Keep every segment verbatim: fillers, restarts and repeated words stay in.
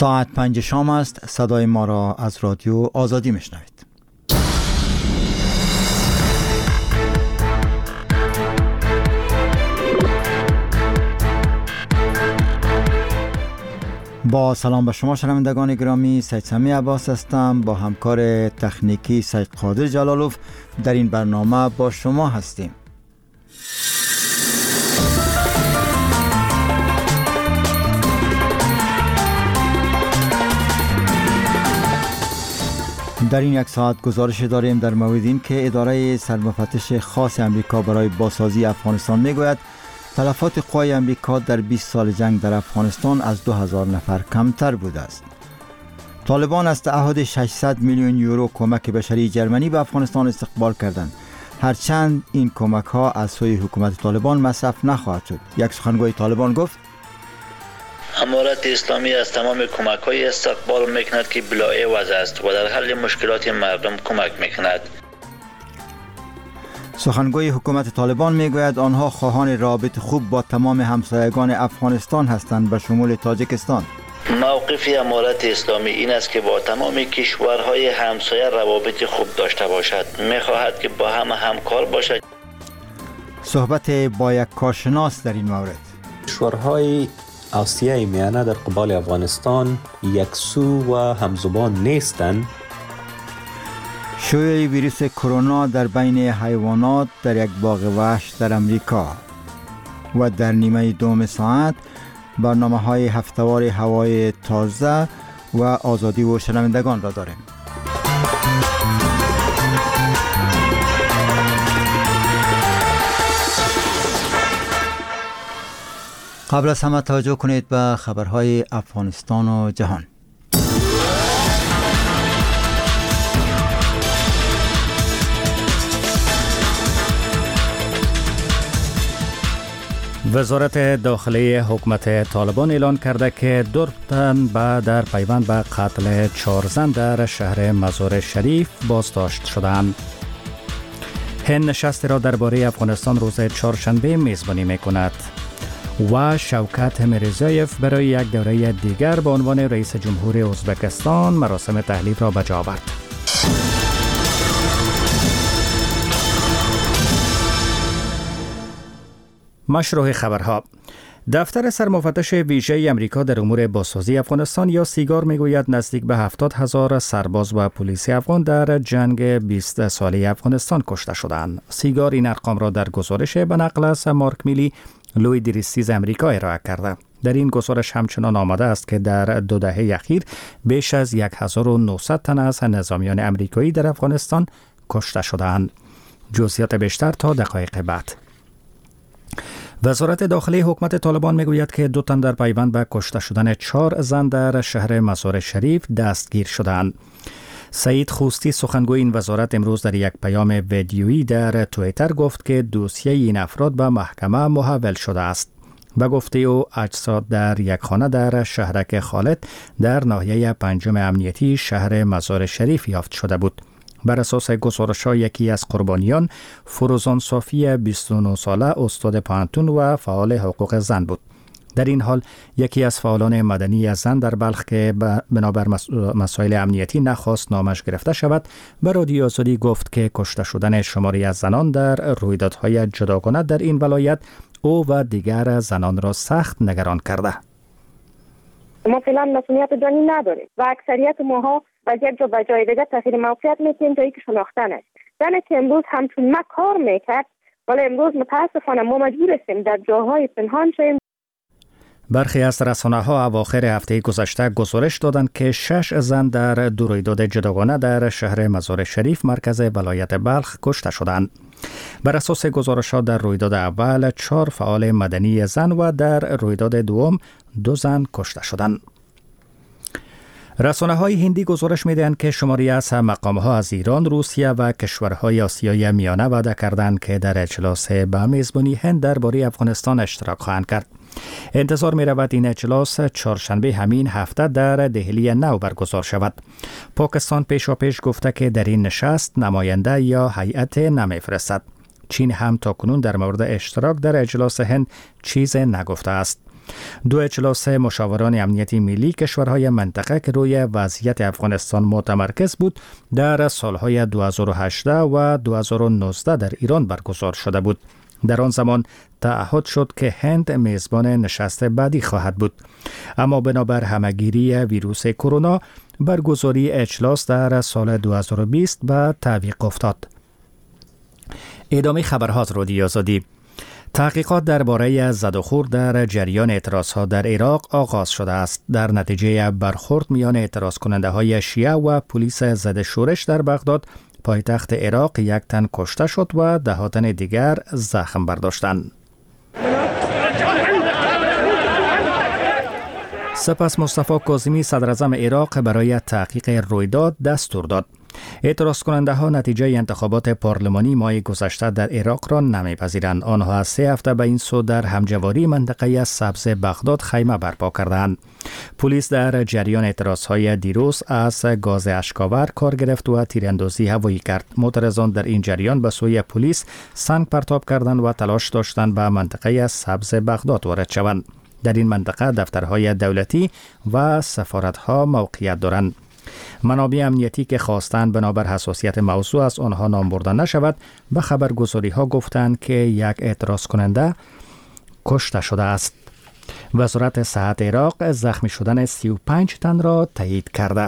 ساعت پنج شام است. صدای ما را از رادیو آزادی میشنوید. با سلام به شما شنوندگان گرامی، سید سمی عباس هستم. با همکار تکنیکی سید قادر جلالوف در این برنامه با شما هستیم. در این یک ساعت گزارش داریم در مورد این که اداره سرمفتش خاص امریکا برای بازسازی افغانستان میگوید تلفات قوای امریکا در بیست سال جنگ در افغانستان از دو هزار نفر کمتر بوده است. طالبان از تعهد ششصد میلیون یورو کمک بشری جرمنی به افغانستان استقبال کردند، هرچند این کمک ها از سوی حکومت طالبان مصرف نخواهد شد. یک سخنگوی طالبان گفت امارت اسلامی از تمام کمک های استقبال میکند که بلاعوض است و در حل مشکلات مردم کمک میکند. سخنگوی حکومت طالبان میگوید آنها خواهان رابط خوب با تمام همسایگان افغانستان هستند به شمول تاجیکستان. موقف امارت اسلامی این است که با تمام کشورهای همسایه روابط خوب داشته باشد. میخواهد که با هم همکار باشد. صحبت با یک کارشناس در این مورد. کشورهای آسیای میانه در قبال افغانستان یکسو و همزبان نیستند. شیوع ویروس کرونا در بین حیوانات در یک باغ وحش در امریکا و در نیمه دوم ساعت برنامه های هفته‌وار هوای تازه و آزادی و شنوندگان را داریم. قبل از همه توجه کنید به خبرهای افغانستان و جهان. وزارت داخلی حکومت طالبان اعلان کرده که دو تن در پیوند به قتل چهار زن در شهر مزار شریف بازداشت شدند. هند نشستی را درباره افغانستان روز چهارشنبه میزبانی میکند و شوکت میرزایف برای یک دوره دیگر به عنوان رئیس جمهور ازبکستان مراسم تحلیف را به جا آورد. مشروع خبرها. دفتر سرمفتش ویژه امریکا در امور بازسازی افغانستان یا سیگار میگوید نزدیک به هفتاد هزار سرباز و پلیس افغان در جنگ بیست ساله افغانستان کشته شدند. سیگار این ارقام را در گزارش به نقل از مارک میلی لوی دیریستیز امریکا ارائه کرده. در این گزارش همچنان آمده است که در دو دهه اخیر بیش از هزار و نهصد تن از نظامیان امریکایی در افغانستان کشته شدند. جزئیات بیشتر تا دقایق بعد. وزارت داخلی حکومت طالبان میگوید که دو تن در پیوند به کشته شدن چهار زن در شهر مزار شریف دستگیر شدند. سعید خوستی سخنگوی این وزارت امروز در یک پیام ویدیویی در توییتر گفت که دوسیه این افراد به محکمه محول شده است. به گفته او اجساد در یک خانه در شهرک خالد در ناحیه پنجم امنیتی شهر مزار شریف یافت شده بود. بر اساس گزارش‌ها یکی از قربانیان فروزان صافی بیست و نه ساله استاد پانتون و فعال حقوق زن بود. در این حال یکی از فعالان مدنی زن در بلخ که بنابر مسائل امنیتی نخواست نامش گرفته شود به رادیو آزادی گفت که کشته شدن شماری از زنان در رویدادهای جداگانه در این ولایت او و دیگر زنان را سخت نگران کرده. ما فعلا مسئولیت جانی نداریم و اکثریت ماها از یک جا به جای دیگر تغییر موقعیت میکنیم تا اینکه شناخته نشیم. زنی که امروز همچون ما کار میکرد ولی امروز متاسفانه ما مجبور هستیم در جاهای پنهان شویم. برخی از رسانه‌ها اواخر هفته گذشته گزارش دادند که شش زن در دو رویداد جداگانه در شهر مزار شریف مرکز ولایت بلخ کشته شدند. بر اساس گزارش‌ها در رویداد اول چهار فعال مدنی زن و در رویداد دوم دو زن کشته شدند. رسانه‌های هندی گزارش می‌دهند که شماری از مقام‌ها از ایران، روسیه و کشورهای آسیای میانه وعده کردند که در اجلاس به میزبانی هند درباره افغانستان اشتراک خواهند کرد. انتظار می‌رود این اجلاس چهارشنبه همین هفته در دهلی نو برگزار شود. پاکستان پیشاپیش گفته که در این نشست نماینده یا هیئت نمی‌فرستد. چین هم تاکنون در مورد اشتراک در اجلاس هند چیز نگفته است. دو اجلاس مشاوران امنیتی ملی کشورهای منطقه که روی وضعیت افغانستان متمرکز بود در سالهای دو هزار و هجده و دو هزار و نوزده در ایران برگزار شده بود. در آن زمان تعهد شد که هند میزبان نشست بعدی خواهد بود، اما بنابر همهگیری ویروس کرونا برگزاری اجلاس در سال دو هزار و بیست به تعویق افتاد. ادامه خبرها از رادیو آزادی. تحقیقات درباره زد و خورد در جریان اعتراضها در عراق آغاز شده است. در نتیجه برخورد میان اعتراض کننده های شیعه و پلیس ضد شورش در بغداد، پایتخت عراق، یک تن کشته شد و ده تن دیگر زخم برداشتند. سپس مصطفی کاظمی صدراعظم عراق برای تحقیق رویداد دستور داد. اعتراض کننده ها نتیجه انتخابات پارلمانی ماه گذشته در عراق را نمیپذیرند. آنها از سه هفته به این سو در همجواری منطقه سبز بغداد خیمه برپا کردند. پلیس در جریان اعتراض های دیروز از گاز اشکاور کار گرفت و تیراندازی هوایی کرد. معترضان در این جریان به سوی پلیس سنگ پرتاب کردند و تلاش داشتند به منطقه سبز بغداد وارد شوند. در این منطقه دفترهای دولتی و سفارتها موقعیت دارند. منابع امنیتی که خواستند بنابر حساسیت موضوع از آنها نام برده نشود، به خبرگزاری ها گفتند که یک اعتراض کننده کشته شده است. وزارت صحت عراق زخمی شدن سی و پنج تن را تایید کرده.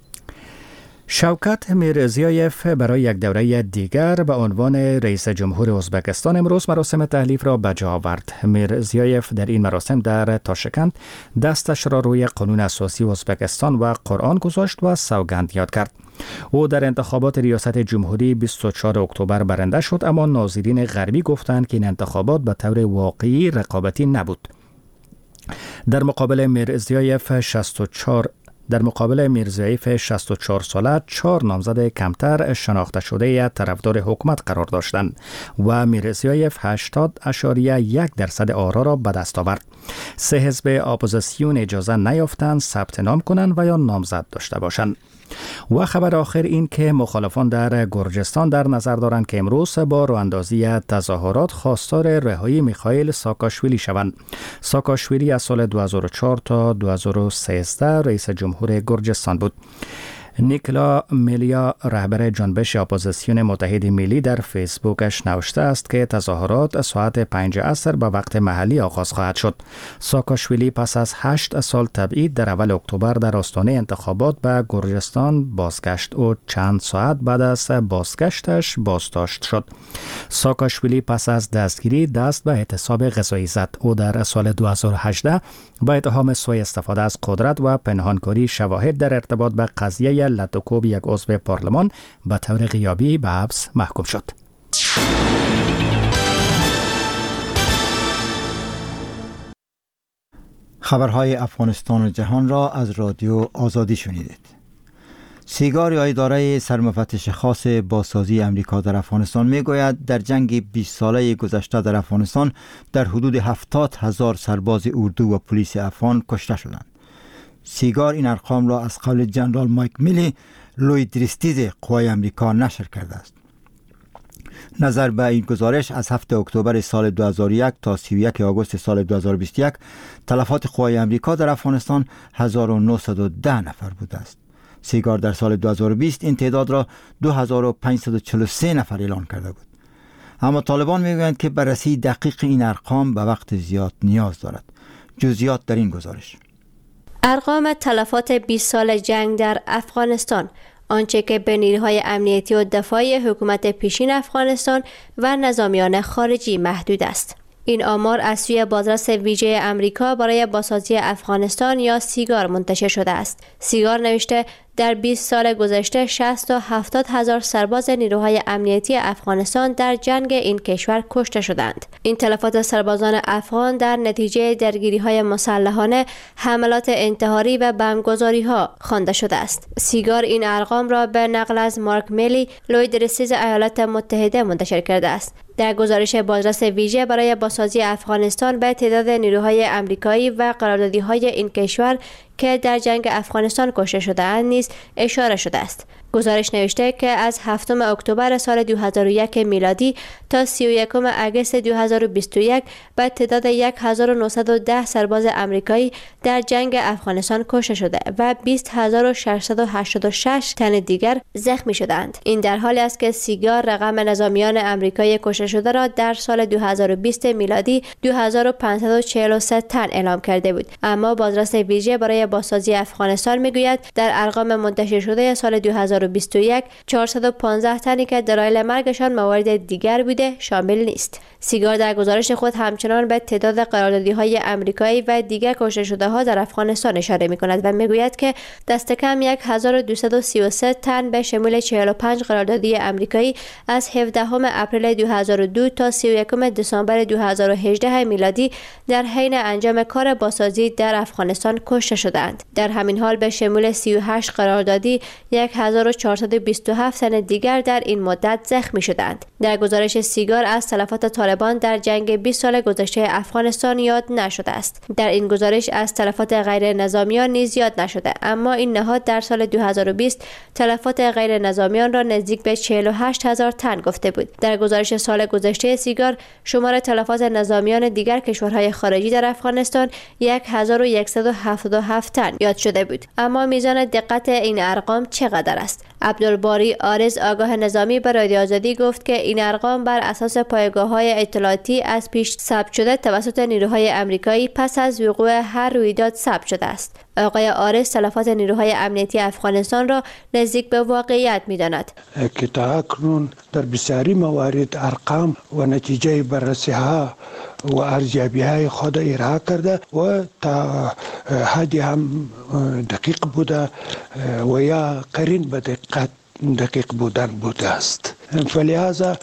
شوکت میرزیایف برای یک دوره دیگر به عنوان رئیس جمهور ازبکستان امروز مراسم تحلیف را به جا آورد. میرزیایف در این مراسم در تاشکند دستش را روی قانون اساسی ازبکستان و قرآن گذاشت و سوگند یاد کرد. او در انتخابات ریاست جمهوری بیست و چهارم اکتبر برنده شد، اما ناظرین غربی گفتند که این انتخابات به طور واقعی رقابتی نبود. در مقابل میرزیایف شصت و چهار در مقابل میرزیایف شصت و چهار ساله چهار نامزد کمتر شناخته شده طرفدار حکومت قرار داشتند و میرزیایف هشتاد اشاریه یک درصد آرا را به دست آورد. سه حزب اپوزیسیون اجازه نیافتند ثبت نام کنند و یا نامزد داشته باشند. و خبر آخر این که مخالفان در گرجستان در نظر دارند که امروز با راهاندازی تظاهرات خواستار رهایی میخائیل ساکاشویلی شوند. ساکاشویلی از سال دو هزار و چهار تا دو هزار و سیزده رئیس جمهور گرجستان بود. نیکلا میلیا رهبر جنبش اپوزیسیون متحد ملی در فیسبوکش نوشته است که تظاهرات ساعت پنج عصر به وقت محلی آغاز خواهد شد. ساکاشویلی پس از هشت سال تبعید در اول اکتبر در آستانه انتخابات به گرجستان بازگشت و چند ساعت بعد از بازگشتش بازداشت شد. ساکاشویلی پس از دستگیری دست به اعتصاب غذایی زد. او در سال دو هزار و هجده با اتهام سوء استفاده از قدرت و پنهانکاری شواهد در ارتباط به قضیه لاتوکوب یک عضو پارلمان به طور غیابی به حبس محکوم شد. خبرهای افغانستان و جهان را از رادیو آزادی شنیدید. سیگار یا اداره سرمفتش خاص بازسازی امریکا در افغانستان میگوید در جنگ بیست ساله گذشته در افغانستان در حدود هفتاد هزار سرباز اردو و پلیس افغان کشته شدند. سیگار این ارقام را از قول جنرال مایک میلی لوی درستیز قوای امریکا نشر کرده است. نظر به این گزارش از هفتم اکتبر سال دو هزار و یک تا سی و یکم آگوست سال دو هزار و بیست و یک تلفات قوای امریکا در افغانستان هزار و نهصد و ده نفر بوده است. سیگار در سال دو هزار و بیست این تعداد را دو هزار و پانصد و چهل و سه نفر اعلان کرده بود. اما طالبان میگویند که بررسی دقیق این ارقام به وقت زیاد نیاز دارد. جزئیات در این گزارش. ارقام تلفات بیست سال جنگ در افغانستان، آنچه که به نیروهای امنیتی و دفاعی حکومت پیشین افغانستان و نظامیان خارجی محدود است. این آمار از سوی بازرس ویژه امریکا برای بازسازی افغانستان یا سیگار منتشر شده است. سیگار نوشته در بیست سال گذشته شصت تا هفتاد هزار سرباز نیروهای امنیتی افغانستان در جنگ این کشور کشته شدند. این تلفات سربازان افغان در نتیجه درگیری‌های مسلحانه، حملات انتحاری و بمبگذاری‌ها خوانده شده است. سیگار این ارقام را به نقل از مارک میلی، لوی درستیز ایالات متحده منتشر کرده است. در گزارش بازرس ویژه برای بازسازی افغانستان به تعداد نیروهای امریکایی و قراردادی‌های این کشور که در جنگ افغانستان کشته شده‌اند نیز اشاره شده است. گزارش نوشته که از هفتم اکتبر سال دو هزار و یک میلادی تا سی و یکم اگست دو هزار و بیست و یک به تعداد هزار و نهصد و ده سرباز آمریکایی در جنگ افغانستان کشته شده و بیست هزار و ششصد و هشتاد و شش تن دیگر زخمی شدند. این در حالی است که سیگار رقم نظامیان آمریکایی کشته شده را در سال دو هزار و بیست میلادی دو هزار و پانصد و چهل و سه تن اعلام کرده بود، اما بازرس ویژه برای بازسازی افغانستان میگوید در ارقام منتشر شده سال دو هزار و بیست و یک چهارصد و پانزده تنی که دلایل مرگشان موارد دیگر بوده شامل نیست. سیگار در گزارش خود همچنان به تعداد قراردادی‌های آمریکایی و دیگر کشته شده‌ها در افغانستان اشاره می‌کند و میگوید که دست کم هزار و دویست و سی و سه تن به شمول چهل و پنج قراردادی آمریکایی از هفدهم اپریل دو هزار و دو تا سی و یکم دسامبر دو هزار و هجده میلادی در حین انجام کار بازسازی در افغانستان کشته شدند. در همین حال به شمول سی و هشت قراردادی هزار و چهارصد و بیست و هفت تن دیگر در این مدت زخمی شدند. در گزارش سیگار از تلفات طالبان در جنگ بیست سال گذشته افغانستان یاد نشده است. در این گزارش از تلفات غیر نظامیان نیز یاد نشده، اما این نهاد در سال دو هزار و بیست تلفات غیر نظامیان را نزدیک به چهل و هشت هزار تن گفته بود. در گزارش سال گذشته سیگار شمار تلفات نظامیان دیگر کشورهای خارجی در افغانستان هزار و صد و هفتاد و هفت تن یاد شده بود، اما میزان دقت این ارقام چقدر است؟ عبدالباری آرز آگاه نظامی به رادیو آزادی گفت که این ارقام بر اساس پایگاه‌های اطلاعاتی از پیش ثبت شده توسط نیروهای آمریکایی پس از وقوع هر رویداد ثبت شده است. آقای آرز تلفات نیروهای امنیتی افغانستان را نزدیک به واقعیت می‌داند. که تا اکنون در بسیاری موارد ارقام و نتیجه بررسی‌ها و ارزیابی‌های خود ارائه کرده و تا حدی هم دقیق بوده و یا قرین به دقت دقیق بودن بوده است. فلذا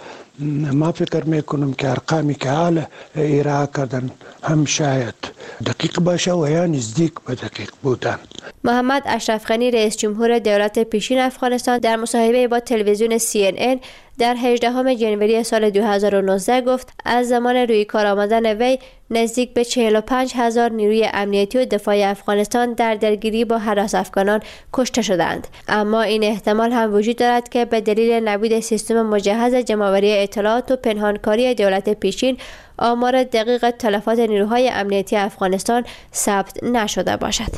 ما فکر میکنم که ارقامی که حال ارائه کردن هم شاید دقیق باشه و یا نزدیک به دقیق بودن. محمد اشرف غنی رئیس جمهور دولت پیشین افغانستان در مصاحبه با تلویزیون سی ان ان در هجدهم ژانویه سال دو هزار و نوزده گفت از زمان روی کار آمدن وی نزدیک به چهل و پنج هزار نیروی امنیتی و دفاعی افغانستان در درگیری با هراس افغانان کشته شدند، اما این احتمال هم وجود دارد که به دلیل نبود سیستم مجهز جمع‌آوری اطلاعات و پنهانکاری دولت پیشین آمار دقیق تلفات نیروهای امنیتی افغانستان ثبت نشده باشد.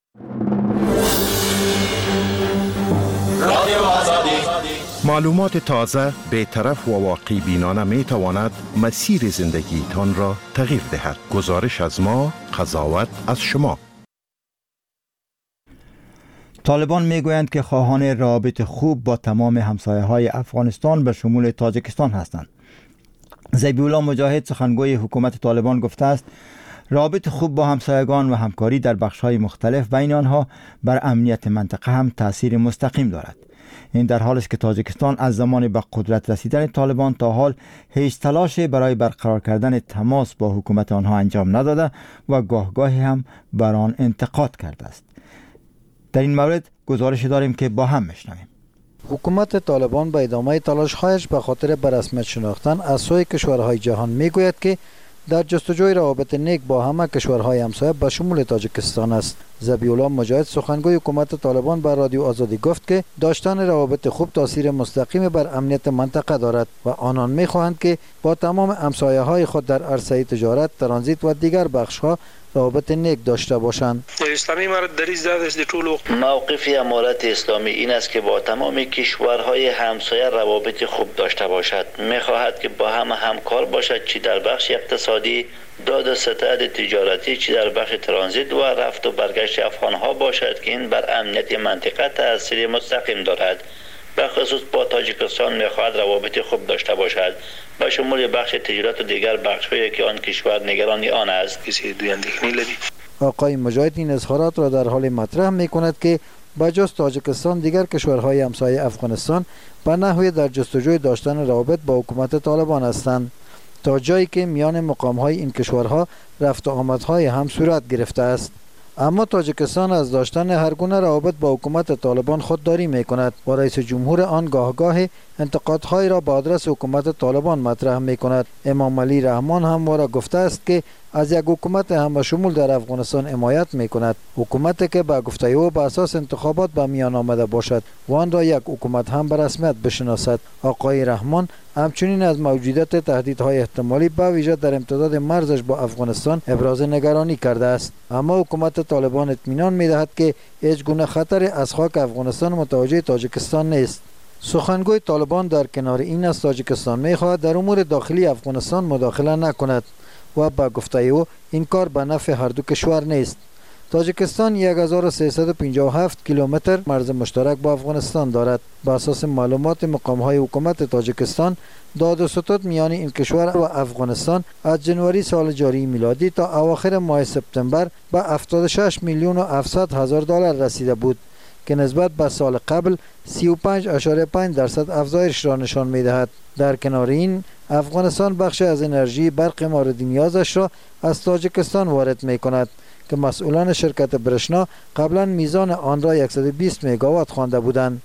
معلومات تازه، بی‌طرف و واقعی بینانه می تواند مسیر زندگیتان را تغییر دهد. گزارش از ما، قضاوت از شما. طالبان میگویند که خواهان روابط خوب با تمام همسایه‌های افغانستان به شمول تاجیکستان هستند. ذبیح الله مجاهد سخنگوی حکومت طالبان گفته است روابط خوب با همسایگان و همکاری در بخش‌های مختلف بین آنها بر امنیت منطقه هم تأثیر مستقیم دارد. این در حالی است که تاجیکستان از زمان به قدرت رسیدن طالبان تا حال هیچ تلاشی برای برقرار کردن تماس با حکومت آنها انجام نداده و گاه گاهی هم بر آن انتقاد کرده است. در این مورد گزارش داریم که با هم میشنویم. حکومت طالبان به ادامه تلاش‌هایش به خاطر به رسمیت شناختن از سوی کشورهای جهان میگوید که در جستجوی روابط نیک با همه کشورهای همسایه به شمول تاجیکستان است. ذبیح الله مجاهد سخنگوی حکومت طالبان به رادیو آزادی گفت که داشتن روابط خوب تاثیر مستقیم بر امنیت منطقه دارد و آنان می‌خواهند که با تمام همسایه‌های خود در عرصه تجارت، ترانزیت و دیگر بخش‌ها روابط نیک داشته باشند. اسلامی امارت دریز داده است طول موقف امارت اسلامی این است که با تمام کشورهای همسایه روابط خوب داشته باشد. می‌خواهد که با هم همکار باشد، چی در بخش اقتصادی، داد و ستد تجارتی، چی در بخش ترانزیت و رفت و برگشت افغان‌ها باشد که این بر امنیت منطقه تأثیر مستقیم دارد. به خصوص با تاجیکستان می‌خواهد روابط خوب داشته باشد، به شمول بخش تجارت و دیگر بخش‌هایی که آن کشور نگران آن است. کسی دوی اندیشنی لدی. آقای مجاهد این اظهارات را در حال مطرح می‌کند که بجز تاجیکستان دیگر کشورهای همسایه افغانستان به نحوی در جستجوی داشتن روابط با حکومت طالبان هستند، تا جایی که میان مقام‌های این کشورها رفت و آمدهای هم صورت گرفته است. اما تاجیکستان از داشتن هر گونه روابط با حکومت طالبان خودداری می‌کند و رئیس جمهور آن گاه گاه انتقادهای را به آدرس حکومت طالبان مطرح می کند. امام علی رحمان همواره گفته است که از یک حکومت همه شمول در افغانستان حمایت می کند، حکومتی که به گفته او به اساس انتخابات به میان آمده باشد و آن را یک حکومت هم به رسمیت بشناسد. آقای رحمان همچنین از موجودیت تهدیدهای احتمالی به ویژه در امتداد مرزش با افغانستان ابراز نگرانی کرده است، اما حکومت طالبان اطمینان می دهد که هیچ گونه خطر از خاک افغانستان متوجه تاجیکستان نیست. سخنگوی طالبان در کنار این از تاجیکستان می خواهد در امور داخلی افغانستان مداخله نکند و با گفته او این کار به نفع هر دو کشور نیست. تاجیکستان هزار و سیصد و پنجاه و هفت کیلومتر مرز مشترک با افغانستان دارد. بر اساس معلومات مقام‌های حکومت تاجیکستان، داد و ستد میان این کشور و افغانستان از جنوری سال جاری میلادی تا اواخر ماه سپتامبر به هفتاد و شش میلیون و هفتصد هزار دلار رسیده بود که نسبت به سال قبل سی و پنج اشاره پنج درصد افزایش را نشان می‌دهد. در کنار این، افغانستان بخش از انرژی برق مورد نیازش را از تاجیکستان وارد می‌کند که مسئولان شرکت برشنا قبلا میزان آن را صد و بیست مگاوات خوانده بودند.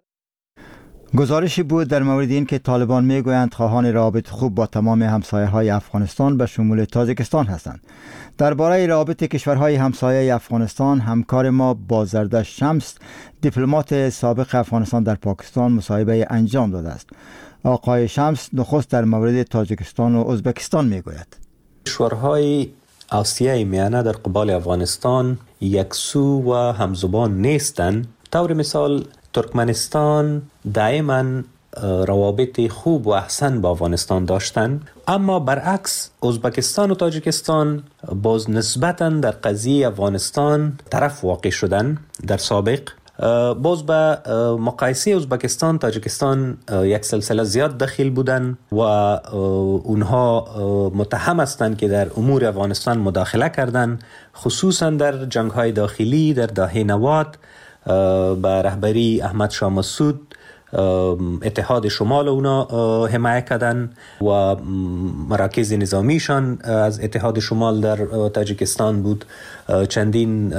گزارشی بود در مورد این که طالبان میگویند خواهان روابط خوب با تمام همسایه‌های افغانستان به شمول تاجیکستان هستند. درباره روابط کشورهای همسایه افغانستان، همکار ما بازرده شمس، دیپلمات سابق افغانستان در پاکستان، مصاحبه انجام داده است. آقای شمس نخست در مورد تاجیکستان و ازبکستان میگوید. کشورهای آسیای میانه در قبال افغانستان یکسو و همزبان نیستند. طور مثال ترکمنستان دائما روابط خوب و احسن با افغانستان داشتند، اما برعکس ازبکستان و تاجیکستان باز نسبتا در قضیه افغانستان طرف واقع شدند. در سابق باز به مقایسه ازبکستان تاجیکستان یک سلسله زیاد دخیل بودند و اونها متهم هستند که در امور افغانستان مداخله کردند، خصوصا در جنگ های داخلی در دهه نود به رهبری احمد شاه مسعود اتحاد شمال اونا حمایت کردن و مراکز نظامیشان از اتحاد شمال در تاجیکستان بود. چندین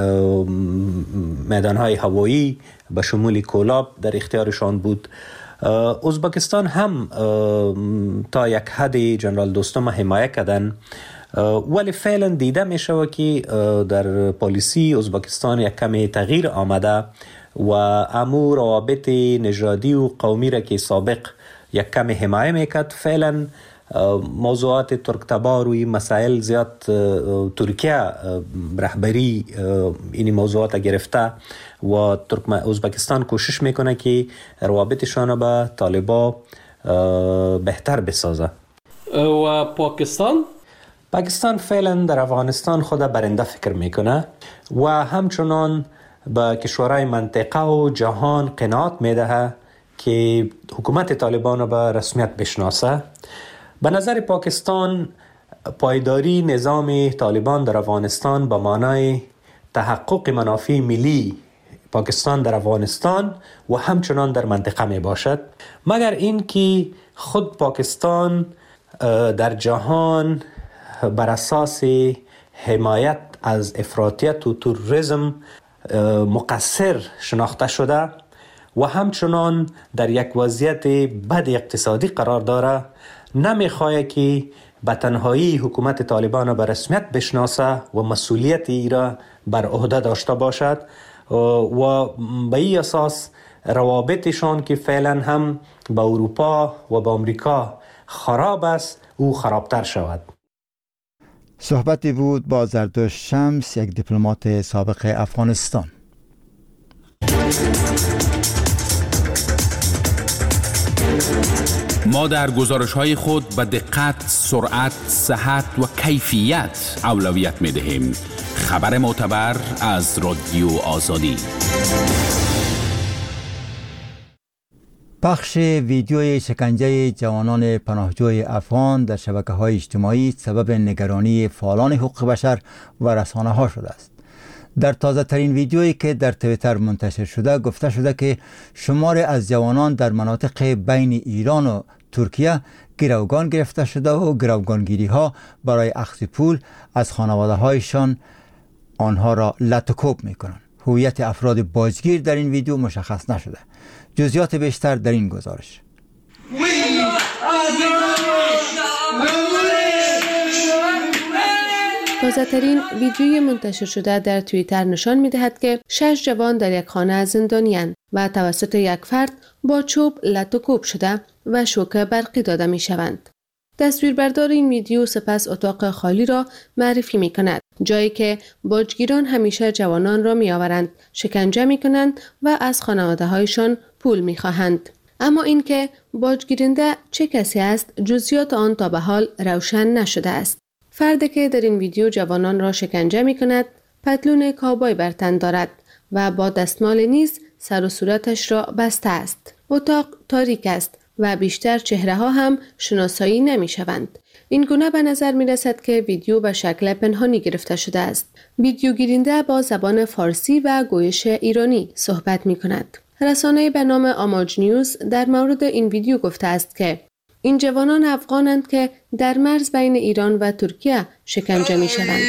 میدانهای هوایی به شمول کولاب در اختیارشان بود. ازبکستان هم تا یک حد جنرال دوستم حمایت کردن، ولی فعلا دیده می شود که در پالیسی ازبکستان یک کمی تغییر آمده و امور روابط نژادی و قومی را که سابق یک کمی حمایت میکرد، فعلا موضوعات ترک تبار و این مسائل زیاد ترکیه رهبری این موضوعات گرفته و ترک ازبکستان کوشش میکنه که روابطشان به طالبا بهتر بسازه. و پاکستان پاکستان فعلا در افغانستان خود برنده فکر میکنه و همچنان به کشورهای منطقه و جهان قناعت میده که حکومت طالبان را به رسمیت بشناسه. به نظر پاکستان پایداری نظام طالبان در افغانستان به معنای تحقق منافع ملی پاکستان در افغانستان و همچنان در منطقه می باشد، مگر این که خود پاکستان در جهان بر اساس حمایت از افراطیت و تروریسم مقصر شناخته شده و همچنان در یک وضعیت بد اقتصادی قرار داره، نمیخواه که به تنهایی حکومت طالبان را به رسمیت بشناسه و مسئولیت ای را بر عهده داشته باشد و به این اساس روابطشان که فعلا هم با اروپا و با امریکا خراب است او خرابتر شود. صحبتی بود با زردوش شمس، یک دیپلمات سابق افغانستان. ما در گزارش‌های خود به دقت، سرعت، صحت و کیفیت اولویت می‌دهیم. خبر معتبر از رادیو آزادی. پخش ویدیوی شکنجه جوانان پناهجوی افغان در شبکه‌های اجتماعی سبب نگرانی فعالان حقوق بشر و رسانه‌ها شده است. در تازه ترین ویدیویی که در توییتر منتشر شده گفته شده که شماری از جوانان در مناطق بین ایران و ترکیه گروگان گرفته شده و گروگانگیری ها برای اخذ پول از خانواده هایشان آنها را لطکوب می کنند. هویت افراد بازگیر در این ویدیو مشخص نشده. جزئیات بیشتر در این گزارش. تازه ترین ویدیوی منتشر شده در توییتر نشان می دهد که شش جوان در یک خانه زندانی‌اند و توسط یک فرد با چوب لط و کوب شده و شوک برقی داده می شوند. تصویربردار این ویدیو سپس اتاق خالی را معرفی می کند، جایی که باجگیران همیشه جوانان را می آورند، شکنجه می کنند و از خانواده هایشان پول می خواهند. اما اینکه باجگیرنده چه کسی است، جزئیات آن تا به حال روشن نشده است. فردی که در این ویدیو جوانان را شکنجه می کند، پتلون کاوبای بر تن دارد و با دستمال نیز سر و صورتش را بسته است. اتاق تاریک است و بیشتر چهره ها هم شناسایی نمی شوند. این گونه به نظر می رسد که ویدیو به شکل پنهانی گرفته شده است. ویدیو گیرنده با زبان فارسی و گویش ایرانی صحبت می کند. رسانه به نام آماج نیوز در مورد این ویدیو گفته است که این جوانان افغانند که در مرز بین ایران و ترکیه شکنجه می شوند.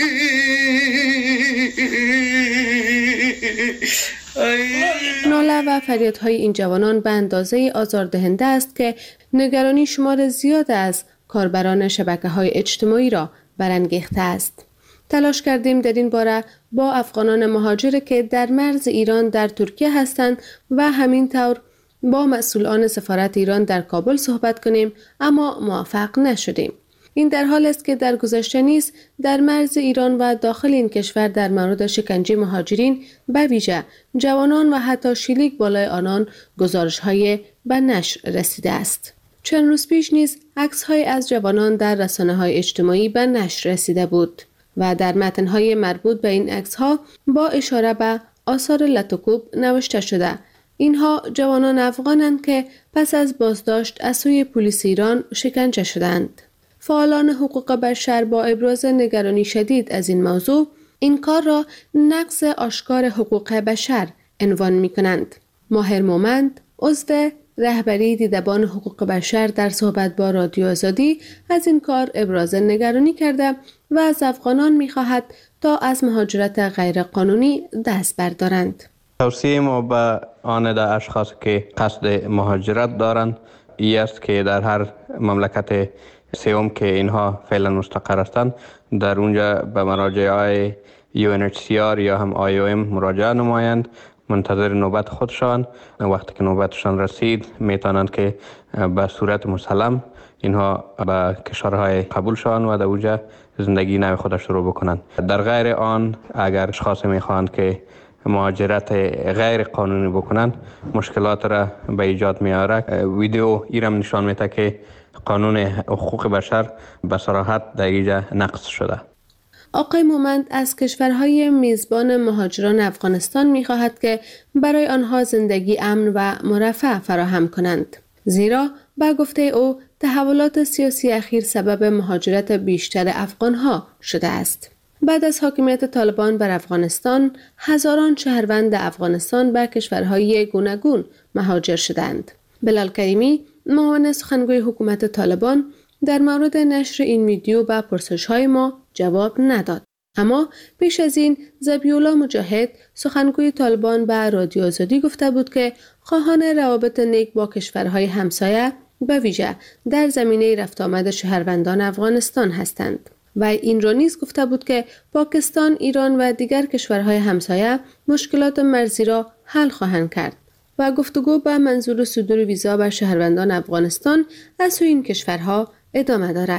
ناله و فریادهای این جوانان به اندازه آزاردهنده است که نگرانی شمار زیاد از کاربران شبکه‌های اجتماعی را برانگیخته است. تلاش کردیم در این باره با افغانان مهاجر که در مرز ایران در ترکیه هستند و همین طور با مسئولان سفارت ایران در کابل صحبت کنیم، اما موفق نشدیم. این در حال است که در گذشته نیز در مرز ایران و داخل این کشور در مورد شکنجه مهاجرین به ویژه جوانان و حتی شلیک بالای آنان گزارش‌های به نشر رسیده است. چند روز پیش نیز عکس‌های از جوانان در رسانه‌های اجتماعی به نشر رسیده بود و در متن‌های مربوط به این عکس‌ها با اشاره به آثار لط و کوب نوشته شده: اینها جوانان افغانند که پس از بازداشت از سوی پلیس ایران شکنجه شدند. فعالان حقوق بشر با ابراز نگرانی شدید از این موضوع این کار را نقض آشکار حقوق بشر عنوان می کنند. ماهر مومند، عضو رهبری دیدبان حقوق بشر، در صحبت با رادیو آزادی از این کار ابراز نگرانی کرده و از افغانان می خواهد تا از مهاجرت غیرقانونی دست بردارند. توصیه ما به آن اشخاص که قصد مهاجرت دارند این است که در هر مملکت سوم که اینها فعلا مستقر هستند در اونجا به مراجع های یو ان اچ سی آر یا هم آی او ام مراجعه نمایند، منتظر نوبت خود شوند. وقتی که نوبتشان رسید میتونند که به صورت مسلم اینها به کشورهای قبول شوند و در اونجا زندگی نو خود شروع بکنند. در غیر آن اگر اشخاص میخواهند که مهاجرت غیر قانونی بکنند مشکلات را به ایجاد میاره. ویدیو ایرم نشان میده که قانون حقوق بشر به صراحت در اینجا نقض شده. آقای مومند از کشورهای میزبان مهاجران افغانستان می‌خواهد که برای آنها زندگی امن و مرفه فراهم کنند، زیرا با گفته او تحولات سیاسی اخیر سبب مهاجرت بیشتر افغانها شده است. بعد از حاکمیت طالبان بر افغانستان، هزاران شهروند افغانستان به کشورهای گوناگون مهاجر شدند. بلال کریمی، معاون سخنگوی حکومت طالبان، در مورد نشر این ویدیو به پرسش‌های ما جواب نداد. اما پیش از این ذبیح‌الله مجاهد، سخنگوی طالبان، به رادیو آزادی گفته بود که خواهان روابط نیک با کشورهای همسایه به ویژه در زمینه رفت آمد شهروندان افغانستان هستند. و این را نیز گفته بود که پاکستان، ایران و دیگر کشورهای همسایه مشکلات مرزی را حل خواهند کرد و گفتگو به منظور صدور ویزا بر شهروندان افغانستان از سوی این کشورها ادامه دارد.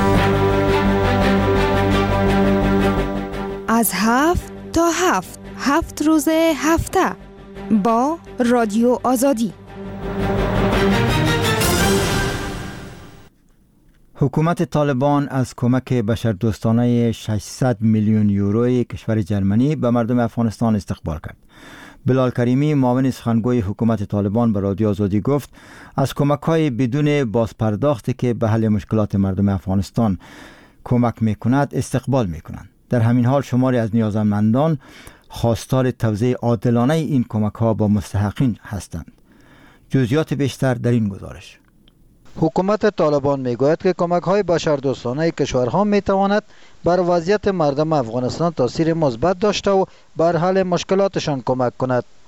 از هفت تا هفت هفت روز هفته با رادیو آزادی. حکومت طالبان از کمک بشردوستانه ششصد میلیون یوروی کشور جرمنی به مردم افغانستان استقبال کرد. بلال کریمی، معاون سخنگوی حکومت طالبان، به رادیو آزادی گفت از کمک‌های بدون بازپرداختی که به حل مشکلات مردم افغانستان کمک می‌کند استقبال می‌کنند. در همین حال شماری از نیازمندان خواستار توزیع عادلانه این کمک‌ها با مستحقین هستند. جزئیات بیشتر در این گزارش. حکومت طالبان میگوید که کمک‌های بشردوستانه کشورها میتواند بر وضعیت مردم افغانستان تاثیر مثبت داشته و بر حل مشکلاتشان کمک کند.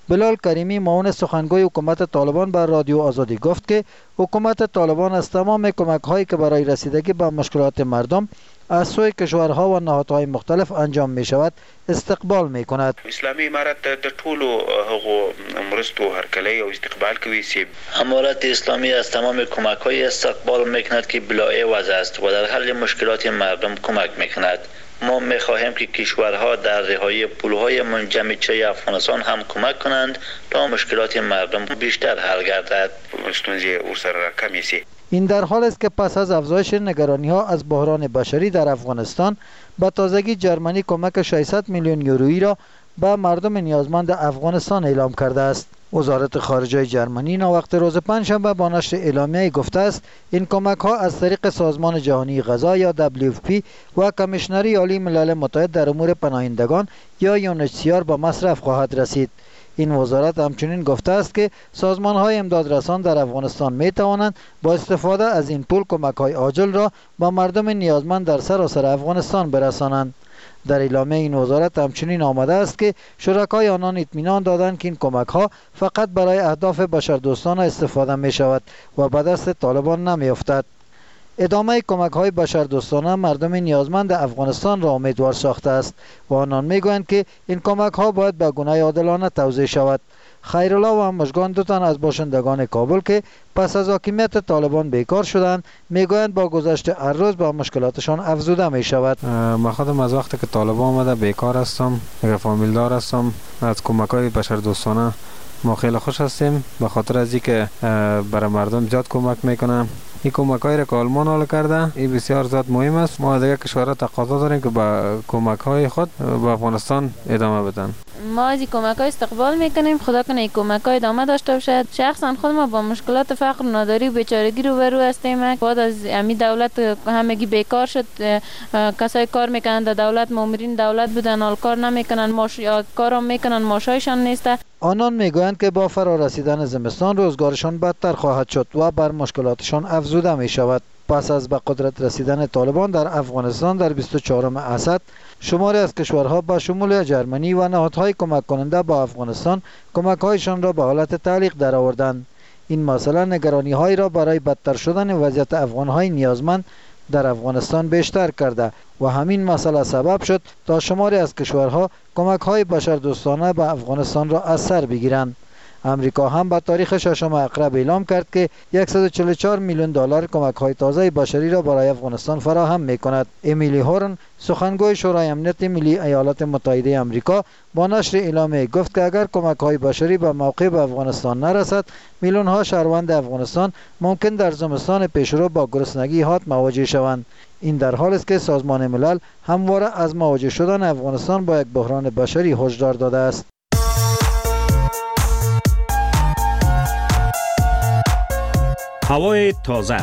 بلال کریمی معاون سخنگوی حکومت طالبان به رادیو آزادی گفت که حکومت طالبان از تمام کمک‌هایی که برای رسیدگی به مشکلات مردم از سوی کشورها و نهادهای مختلف انجام می شود استقبال می کند. اسلامی امارت د ټولو هغو مرستو هرکلی او استقبال کوي سی امارت اسلامی از تمام کمک‌های استقبال می کند که بلاعوض است و در حل مشکلات مردم کمک می کند. ما می خواهیم که کشورها در رهایی پولهای منجمدچه افغانستان هم کمک کنند تا مشکلات مردم بیشتر حل گردد. ستونزې ورسره کمی سی. این در حال است که پس از افزایش نگرانی ها از بحران بشری در افغانستان به تازگی جرمنی کمک ششصد میلیون یورویی را به مردم نیازمند افغانستان اعلام کرده است. وزارت خارجه جرمنی ناوقت روز پنجشنبه با نشر اعلامیه گفته است این کمک ها از طریق سازمان جهانی غذا یا دبلیو اف پی و کمیشنری عالی ملل متحد در امور پناهندگان یا یو ان اچ سی آر به مصرف خواهد رسید. این وزارت همچنین گفته است که سازمان‌های امدادرسان در افغانستان می توانند با استفاده از این پول کمک‌های عاجل را به مردم نیازمند در سراسر افغانستان برسانند. در اعلامیه این وزارت همچنین آمده است که شرکای آنان اطمینان دادند که این کمک‌ها فقط برای اهداف بشردوستانه استفاده می شود و به دست طالبان نمی افتد. ادامه کمک‌های بشردوستانه مردم نیازمند افغانستان را امیدوار ساخته است و آنان می‌گویند که این کمک‌ها باید به گونه عادلانه توزیع شود. خیرالله و مشگان دو تن از باشندگان کابل که پس از حاکمیت طالبان بیکار شدند میگویند با گذشت هر روز با مشکلاتشان افزوده می شود. من خودم از وقتی که طالبان آمده بیکار هستم، فامیل دار هستم. از کمک‌های بشردوستانه ما خیلی خوش هستیم به خاطر از اینکه برای مردم زیاد کمک میکنم. این کمک‌هایی را که آلمان حال کرده این بسیار زیاد مهم است. ما دیگه کشورها تقاضا داریم که با کمک‌های خود به افغانستان ادامه بدن. ما از این کمک‌ها استقبال میکنیم. خدا کنه این کمک‌ها ادامه داشته باشد. شخصا خود ما با مشکلات فقر و ناداری و بیچارگی روبرو هستیم. بعد از امی دولت همگی بیکار شد. کسایی کار میکنن در دولت مامورین دولت بودن حال کار نمیکنن، ماش کارام میکنن ماشایشان نیسته. آنان میگویند که با فرا رسیدن زمستان روزگارشان بدتر خواهد شد و بر مشکلاتشان افزوده می شود. پس از به قدرت رسیدن طالبان در افغانستان در بیست و چهارم اسد شماری از کشورها با شمول جرمنی و نهادهای کمک کننده با افغانستان کمک‌هایشان را به حالت تعلیق درآوردند. این مسئله نگرانی‌هایی را برای بدتر شدن وضعیت افغان‌های نیازمند در افغانستان بیشتر کرده و همین مسئله سبب شد تا شماری از کشورها کمک‌های بشردوستانه به افغانستان را از سر بگیرند. امریکا هم به تاریخ ششم اقرب اعلام کرد که صد و چهل و چهار میلیون دلار کمک‌های تازه بشری را برای افغانستان فراهم می‌کند. امیلی هورن سخنگوی شورای امنیت ملی ایالات متحده آمریکا با نشر اعلامیه گفت که اگر کمک‌های بشری به موقع به افغانستان نرسد میلیون‌ها شهروند افغانستان ممکن در زمستان پیشرو با گرسنگی حاد مواجه شوند. این در حالی است که سازمان ملل همواره از مواجه شدن افغانستان با یک بحران بشری هشدار داده است. هوای تازه،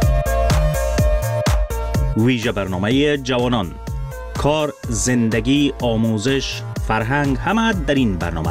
ویژه برنامه جوانان، کار، زندگی، آموزش، فرهنگ، همه در این برنامه.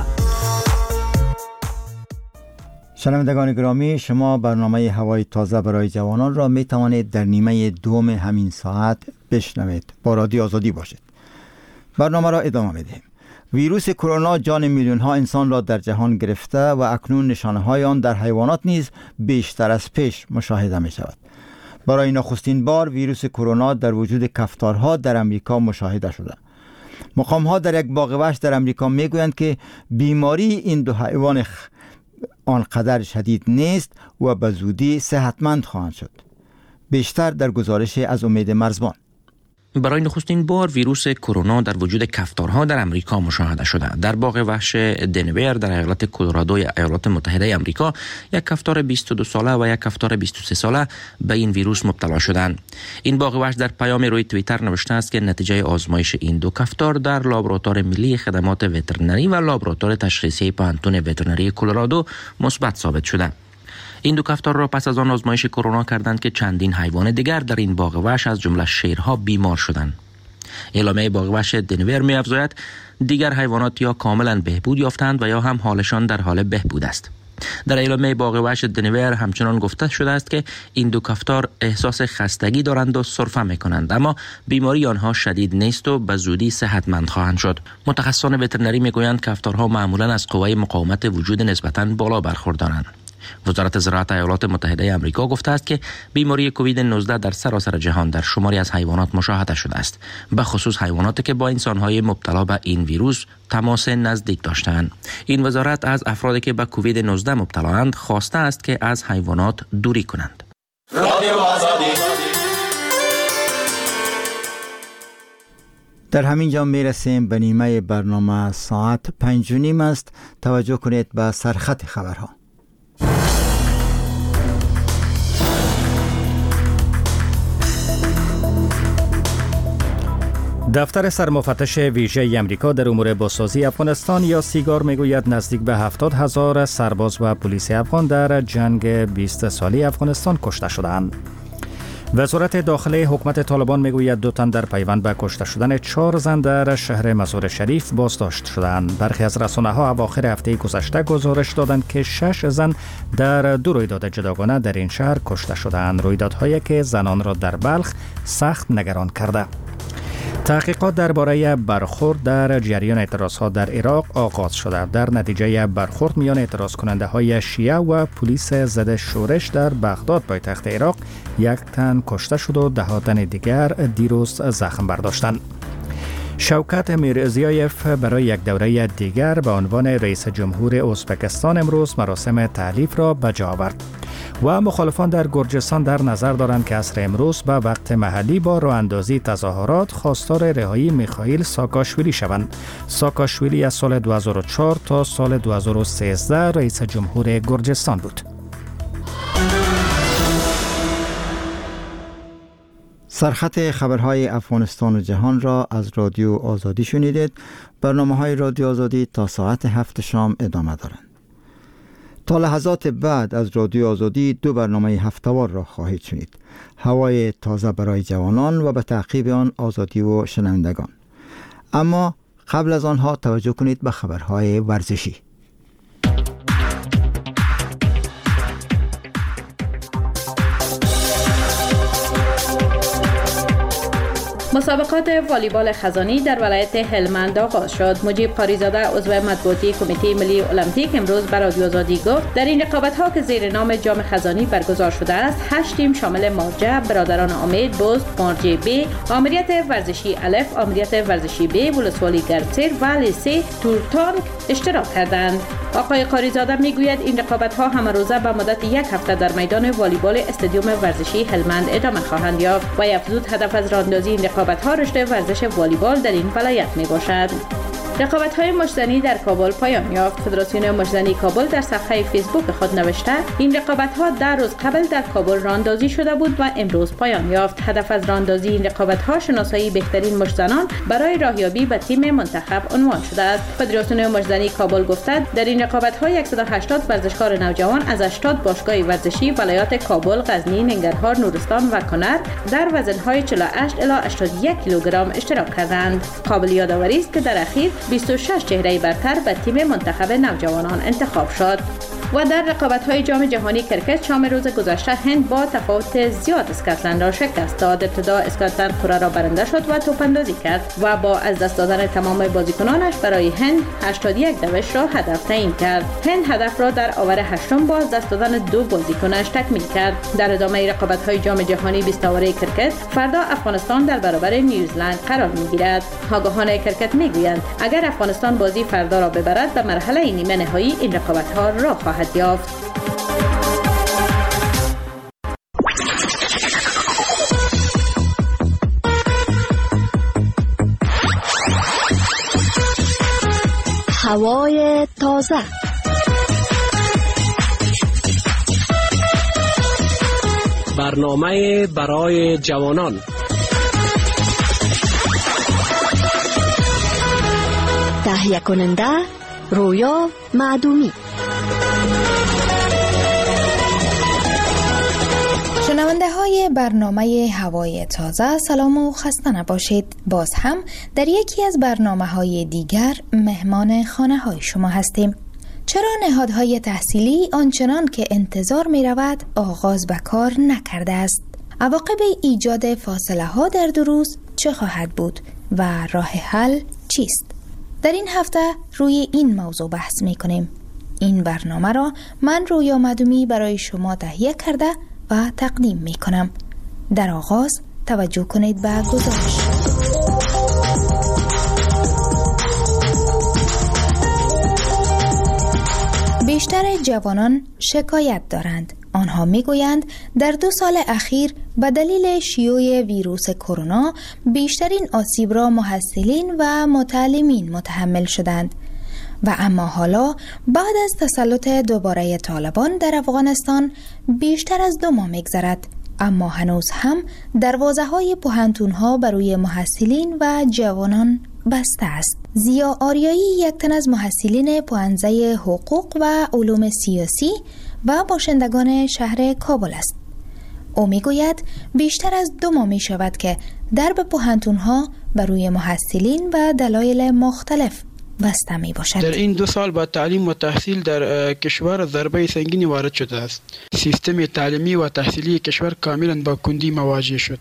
شنوندگان گرامی، شما برنامه هوای تازه برای جوانان را می توانید در نیمه دوم همین ساعت بشنوید. با رادیو آزادی باشید. برنامه را ادامه می دهیم. ویروس کرونا جان میلیون ها انسان را در جهان گرفته و اکنون نشانه های آن در حیوانات نیز بیشتر از پیش مشاهده می شود. برای نخستین بار ویروس کرونا در وجود کفتارها در امریکا مشاهده شده. مقام ها در یک باغ وحش در امریکا می گویند که بیماری این دو حیوان آنقدر شدید نیست و به زودی صحتمند خواهند شد. بیشتر در گزارش از امید مرزبان. برای نخستین بار ویروس کرونا در وجود کفتارها در امریکا مشاهده شده. در باغ وحش دنور در ایالت کلرادو ایالات متحده آمریکا یک کفتار بیست و دو ساله و یک کفتار بیست و سه ساله به این ویروس مبتلا شدند. این باغ وحش در پیام روی توییتر نوشته است که نتیجه آزمایش این دو کفتار در لابراتوار ملی خدمات وترنری و لابراتوار تشخیصی پانتون وترنری کلرادو مثبت ثابت شده. این دو کفتار را پس از آن آزمایش کرونا کردند که چندین حیوان دیگر در این باغ وحش از جمله شیرها بیمار شدند. اعلامیه باغ وحش دنور می‌افزاید دیگر حیوانات یا کاملا بهبود یافتند و یا هم حالشان در حال بهبود است. در اعلامیه باغ وحش دنور همچنان گفته شده است که این دو کفتار احساس خستگی دارند و سرفه میکنند، اما بیماری آنها شدید نیست و به زودی صحتمند خواهند شد. متخصصان وترنری میگویند کفتارها معمولا از قوه مقاومت وجود نسبتاً بالا برخوردارند. وزارت زراعت ایالات متحده آمریکا گفته است که بیماری کووید نوزده در سراسر جهان در شماری از حیوانات مشاهده شده است، به خصوص حیواناتی که با انسان‌های مبتلا به این ویروس تماس نزدیک داشتند. این وزارت از افرادی که به کووید نوزده مبتلااند خواسته است که از حیوانات دوری کنند. در همین جا می رسیم به نیمه برنامه. ساعت پنج و نیم است. توجه کنید به سرخط خبرها. دفتر سرمفتش ویژه امریکا در امور بازسازی افغانستان یا سیگار میگوید نزدیک به هفتاد هزار سرباز و پلیس افغان در جنگ بیست سالی افغانستان کشته شدند. وزارت داخلی حکومت طالبان میگوید دو تن در پیوند به کشته شدن چهار زن در شهر مزار شریف بازداشت شدند. برخی از رسانه‌ها اواخر هفته گذشته گزارش دادند که شش زن در دو رویداد جداگانه در این شهر کشته شدند، رویدادهایی که زنان را در بلخ سخت نگران کرده. تحقیقات درباره برخورد در جریان اعتراضها در عراق آغاز شده. در نتیجه برخورد میان اعتراض کننده های شیعه و پلیس ضد شورش در بغداد پایتخت عراق یک تن کشته شد و ده تن دیگر دیروز زخم برداشتند. شوکت میرزیایف برای یک دوره دیگر به عنوان رئیس جمهور ازبکستان امروز مراسم تحلیف را به جا آورد و مخالفان در گرجستان در نظر دارند که عصر امروز به وقت محلی با راه اندازی تظاهرات خواستار رهایی میخائیل ساکاشویلی شوند. ساکاشویلی از سال دو هزار و چهار تا سال دو هزار و سیزده رئیس جمهور گرجستان بود. سرخط خبرهای افغانستان و جهان را از رادیو آزادی شنیدید. برنامه های رادیو آزادی تا ساعت هفت شام ادامه دارند. تا لحظات بعد از رادیو آزادی دو برنامه هفته‌وار را خواهید شنید. هوای تازه برای جوانان و به تعقیب آن آزادی و شنوندگان. اما قبل از آنها توجه کنید به خبرهای ورزشی. مسابقات والیبال خزانی در ولایت هلمند آغاز شد. مجیب قاریزاده عضو مطبوعاتی کمیته ملی المپیک امروز به رادیو آزادی گفت در این رقابت‌ها که زیر نام جام خزانی برگزار شده است، هشت تیم شامل مارجه، برادران امید، بست، مارجه بی، آمریت ورزشی الف، آمریت ورزشی بی، ولسوالی گرسیر و لیسه تورتانگ اشتراک کردند. آقای قاریزاده میگوید این رقابت‌ها همه روزه به مدت یک هفته در میدان والیبال استادیوم ورزشی هلمند ادامه خواهند یافت و افزود هدف از راهاندازی این رقابت‌ها رشد ورزش والیبال در این ولایت میباشد. رقابت‌های مشتزنی در کابل پایان یافت. فدراسیون مشتزنی کابل در صفحه فیسبوک خود نوشته این رقابت‌ها در روز قبل در کابل راهاندازی شده بود و امروز پایان یافت. هدف از راهاندازی این رقابت‌ها شناسایی بهترین مشتزنان برای راهیابی به تیم منتخب عنوان شده است. فدراسیون مشتزنی کابل گفته در این رقابت‌ها صد و هشتاد ورزشکار نوجوان از هشتاد باشگاه ورزشی ولایات کابل، غزنی، ننگرهار، نورستان و کنر در وزن‌های چهل و هشت الی هشتاد و یک کیلوگرم اشتراک کردند. قابل یادآوری است که در اخیر بیست و شش چهره برتر به تیم منتخب نوجوانان انتخاب شد. و در رقابت‌های جام جهانی کرکت شام روز گذشته هند با تفاوت زیاد اسکاتلند را شکست داد. ابتدا اسکاتلند کره را برنده شد و توپاندازی کرد و با از دست دادن تمام بازیکنانش برای هند هشتاد و یک دوش را هدف تعیین کرد. هند هدف را در آور هشتم با از دست دادن دو بازیکنش تکمیل کرد. در ادامه رقابت‌های جام جهانی بیست آوره کرکت فردا افغانستان در برابر نیوزلند قرار می‌گیرد. آگاهان کرکت می‌گویند اگر افغانستان بازی فردا را ببرد به مرحله نیمه نهایی این رقابت‌ها را خواهد یافت. هوای تازه برنامه برای جوانان تهیه کننده رویا معدومی. شنونده های برنامه هوای تازه سلام و خسته نباشید. باز هم در یکی از برنامه های دیگر مهمان خانه های شما هستیم. چرا نهادهای تحصیلی آنچنان که انتظار می رود آغاز به کار نکرده است؟ عواقب ایجاد فاصله ها در دروس چه خواهد بود و راه حل چیست؟ در این هفته روی این موضوع بحث می کنیم. این برنامه را من رویا مدومی برای شما تهیه کرده و تقدیم می کنم. در آغاز توجه کنید به گزارش. بیشتر جوانان شکایت دارند. آنها میگویند در دو سال اخیر به دلیل شیوع ویروس کرونا بیشترین آسیب را محصلین و متعلمین متحمل شدند و اما حالا بعد از تسلط دوباره طالبان در افغانستان بیشتر از دو ماه میگذرد، اما هنوز هم دروازه های پوهنتون ها برای محصلین و جوانان بسته است. زیا آریایی یک تن از محصلین پوهنځی حقوق و علوم سیاسی و باشندگان شهر کابل است. او میگوید بیشتر از دو ماه می شود که درب پوهنتون ها برای محصلین و دلایل مختلف بسته می باشد. در این دو سال با تعلیم و تحصیل در کشور ضربه سنگینی وارد شده است. سیستم تعلیمی و تحصیلی کشور کاملا با کندی مواجه شد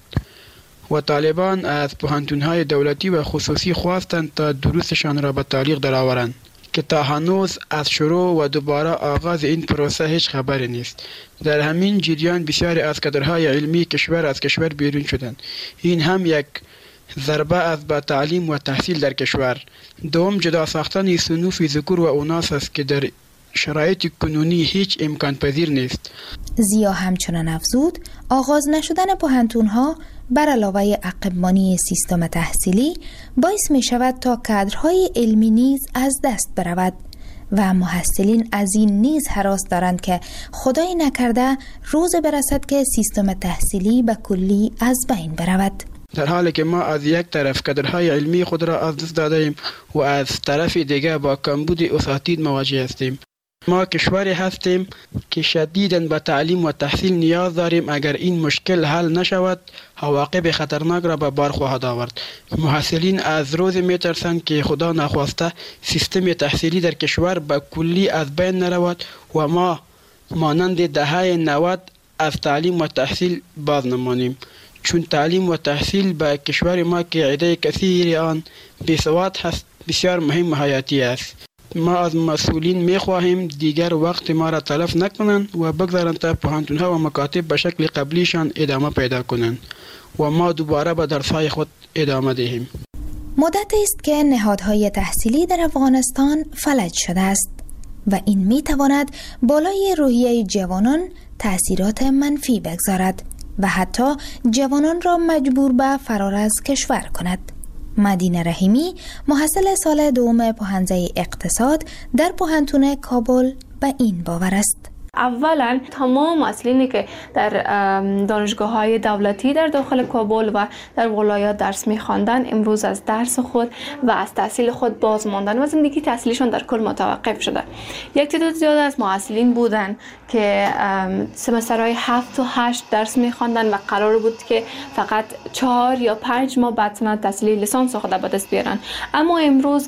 و طالبان از پوهنتون‌های دولتی و خصوصی خواستند تا دروسشان را به تعلیق درآورند که تا هنوز از شروع و دوباره آغاز این پروسه هیچ خبری نیست. در همین جریان بسیاری از کادرهای علمی کشور از کشور بیرون شدند. این هم یک ضربه از به تعلیم و تحصیل در کشور. دوم جدا ساختن صنوف ذکور و اناث است که در شرایط کنونی هیچ امکان پذیر نیست. زیا همچنان افزود آغاز نشدن پوهنتون‌ها بر علاوه عقب‌مانی سیستم تحصیلی باعث می شود تا کادرهای علمی نیز از دست برود و محصلین از این نیز هراس دارند که خدای نکرده روز برسد که سیستم تحصیلی به کلی از بین برود. در حالی که ما از یک طرف کادرهای علمی خود را از دست داده ایم و از طرف دیگر با کمبود اساتید مواجه هستیم. ما کشوری هستیم که شدیداً به تعلیم و تحصیل نیاز داریم. اگر این مشکل حل نشود عواقب خطرناک را به بار خواهد آورد. محصلین از روز می ترسند که خدا نخواسته سیستم تحصیلی در کشور به کلی از بین نرود و ما مانند دهه نود از تعلیم و تحصیل باز نمانیم، چون تعلیم و تحصیل به کشور ما که عده کثیر آن بیسواد هست بسیار مهم و حیاتی است. ما از مسئولین می خواهیم دیگر وقت ما را تلف نکنند و بگذارند تا پوهنتون‌ها و مکاتب به شکل قبلیشان ادامه پیدا کنند و ما دوباره به درس‌های خود ادامه دهیم. مدت است که نهادهای تحصیلی در افغانستان فلج شده است و این می تواند بالای روحیه جوانان تأثیرات منفی بگذارد و حتی جوانان را مجبور به فرار از کشور کند. مدینه رحیمی محصل سال دوم پوهنځی اقتصاد در پوهنتون کابل به این باور است. اولا تمام محصلینی که در دانشگاه‌های دولتی در داخل کابل و در ولایات درس می‌خواندند امروز از درس خود و از تحصیل خود باز ماندن و زندگی تحصیلیشان در کل متوقف شده. یک تعداد زیاد از محصلین بودند که سمسترهای هفت و هشت درس می‌خواندند و قرار بود که فقط چهار یا پنج ماه بعد سند تحصیلی لیسانس خود به دست بیارن، اما امروز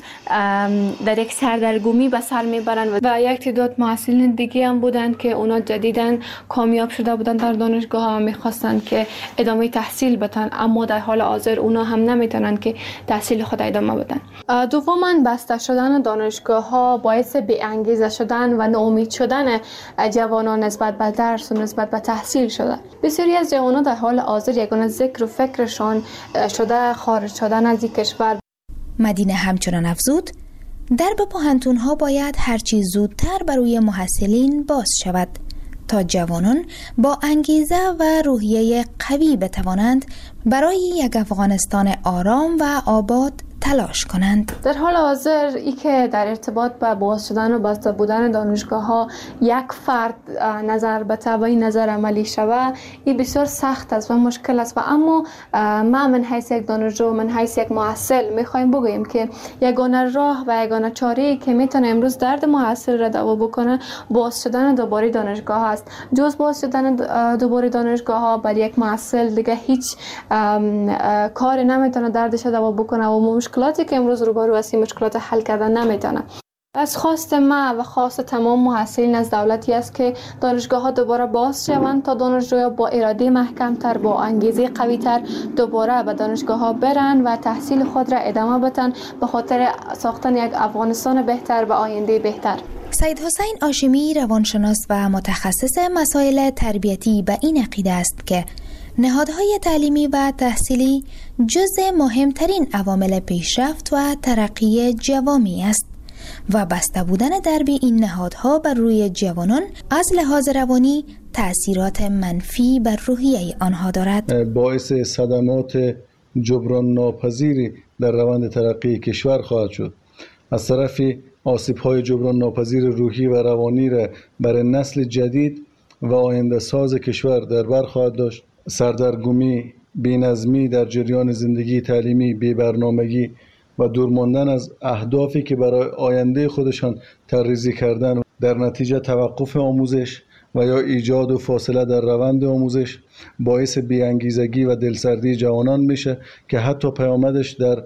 در یک سردرگمی به سر میبرند و یک تعداد محصلین دیگه هم بودند که اونا جدیداً کامیاب شده بودند در دانشگاه ها و میخواستند که ادامه تحصیل بدن، اما در حال حاضر اونا هم نمیتونن که تحصیل خود ادامه بدن. دوماً بسته شدن دانشگاه ها باعث بی انگیزه شدن و ناامید شدن جوانان نسبت به درس و نسبت به تحصیل شده. بسیاری از جوانان در حال حاضر یگانه ذکر و فکرشان شده خارج شدن از این کشور. مدینه همچنان افزود درب پوهنتون ها باید هرچی زودتر برای محصلین باز شود تا جوانان با انگیزه و روحیه قوی بتوانند برای یک افغانستان آرام و آباد تلاش کنند. در حال حاضر ای که در ارتباط با باز شدن و بسته بودن دانشگاه ها یک فرد نظر به تبعی نظر عملی شود، این بسیار سخت است و مشکل است و اما ما من حیث یک دانشجو، من حیث یک محصل میخوایم بگوییم که یگانه راه و یگانه چاره که میتونه امروز درد محصل را دوا بکنه باز شدن دوباره دانشگاه است. جز باز شدن دوباره دانشگاه ها بر یک محصل دیگه هیچ کار نمیتونه دردش دوا بکنه و مشکلاتی که امروز روبرو هستیم مشکلات حل کردن نمیتونه. از خواست ما و خواست تمام محصلین از دولتی است که دانشگاه ها دوباره باز شوند تا دانشجویان با اراده محکم تر، با انگیزه قوی تر دوباره به دانشگاه ها برن و تحصیل خود را ادامه بدن به خاطر ساختن یک افغانستان بهتر و آینده بهتر. سید حسین هاشمی روانشناس و متخصص مسائل تربیتی به این عقیده است که نهادهای تعلیمی و تحصیلی جزء مهمترین عوامل پیشرفت و ترقی جوامع است و بسته بودن درب این نهادها بر روی جوانان از لحاظ روانی تأثیرات منفی بر روحیه آنها دارد. باعث صدمات جبران ناپذیری در روند ترقی کشور خواهد شد. از طرفی آسیب‌های جبران ناپذیر روحی و روانی را برای نسل جدید و آینده ساز کشور در بر خواهد داشت. سردرگمی، بی‌نظمی در جریان زندگی تعلیمی، بی‌برنامگی و دور ماندن از اهدافی که برای آینده خودشان طرح‌ریزی کردن، در نتیجه توقف آموزش و یا ایجاد و فاصله در روند آموزش باعث بی‌انگیزگی و دلسردی جوانان میشه که حتی پیامدش در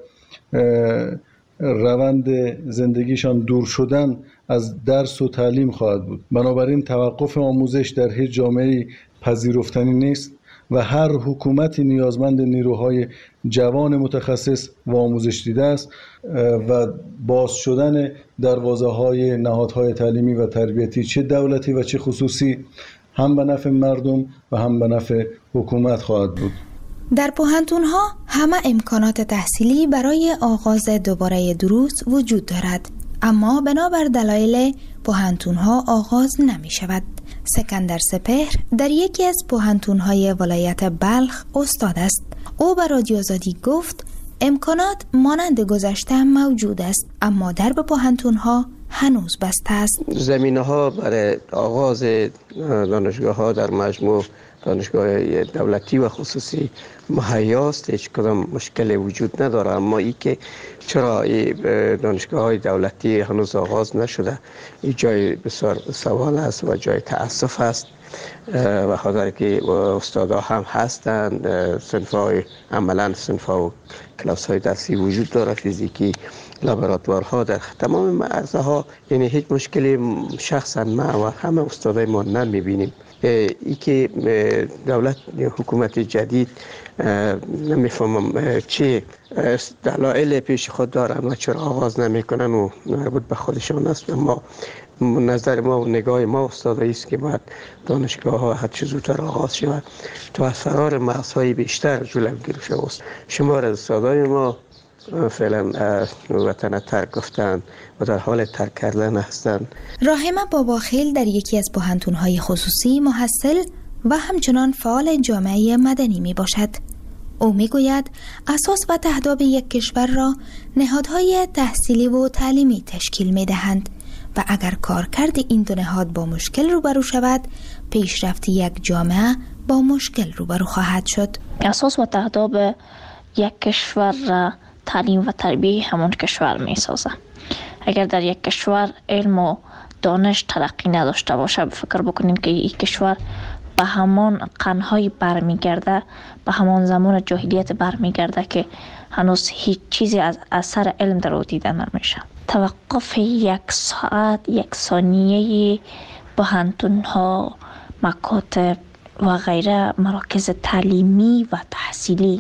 روند زندگیشان دور شدن از درس و تعلیم خواهد بود. بنابراین توقف آموزش در هیچ جامعه‌ای پذیرفتنی نیست و هر حکومتی نیازمند نیروهای جوان متخصص و آموزش دیده است و باز شدن دروازه‌های نهادهای تعلیمی و تربیتی چه دولتی و چه خصوصی هم به نفع مردم و هم به نفع حکومت خواهد بود. در پوهنتون‌ها همه امکانات تحصیلی برای آغاز دوباره دروس وجود دارد، اما بنابر دلایل پوهنتون‌ها آغاز نمی شود. سکندر سپهر در یکی از پوهنتون‌های ولایت بلخ استاد است. او به رادیو آزادی گفت امکانات مانند گذشته موجود است، اما درب پوهنتون‌ها هنوز بسته است. زمینه‌ها برای آغاز دانشگاه‌ها در مجموع دانشگاه دولتی و خصوصی مهیاست، هیچ کدام مشکلی وجود نداره، اما ای که چرا دانشگاه های دولتی هنوز آغاز نشده این جای بسیار سوال است و جای تأسف است و خاطر که استادا هم هستند، صنف های عملا صنف ها و کلاس های درسی وجود داره، فیزیکی، لابراتوارها در تمام معرضه ها، یعنی هیچ مشکلی شخصا ما و همه استادای ما نمیبینیم. ای که دولت حکومت جدید نمیفهمم چه دلایل پیش خود دارن و چرا آغاز نمیکنن و مربوط به خودشان است، اما نظر ما و نگاه ما استادایی است که باید دانشگاه ها هر چه زودتر آغاز شود تا از فرار مرزهای بیشتر جلوگیری شود. شمار از استادای ما فعلا وطن ترک گفتن و در حال ترک کردن هستند. راحمه باباخیل در یکی از پوهنتون‌های خصوصی محصل و همچنان فعال جامعه مدنی می باشد. او می گوید اساس و تهداب یک کشور را نهادهای تحصیلی و تعلیمی تشکیل می دهند و اگر کارکرد این دو نهاد با مشکل روبرو شود، پیشرفت یک جامعه با مشکل روبرو خواهد شد. اساس و تهداب یک کشور را تعلیم و تربیه همون کشور می سازه. اگر در یک کشور علم و دانش ترقی نداشته باشه، فکر بکنیم که این کشور به همان قرنهای برمیگرده، به همان زمان جاهلیت برمیگرده که هنوز هیچ چیزی از اثر علم در او دیده نمیشه. توقف یک ساعت، یک ثانیه پوهنتون‌ها، مکاتب و غیره مراکز تعلیمی و تحصیلی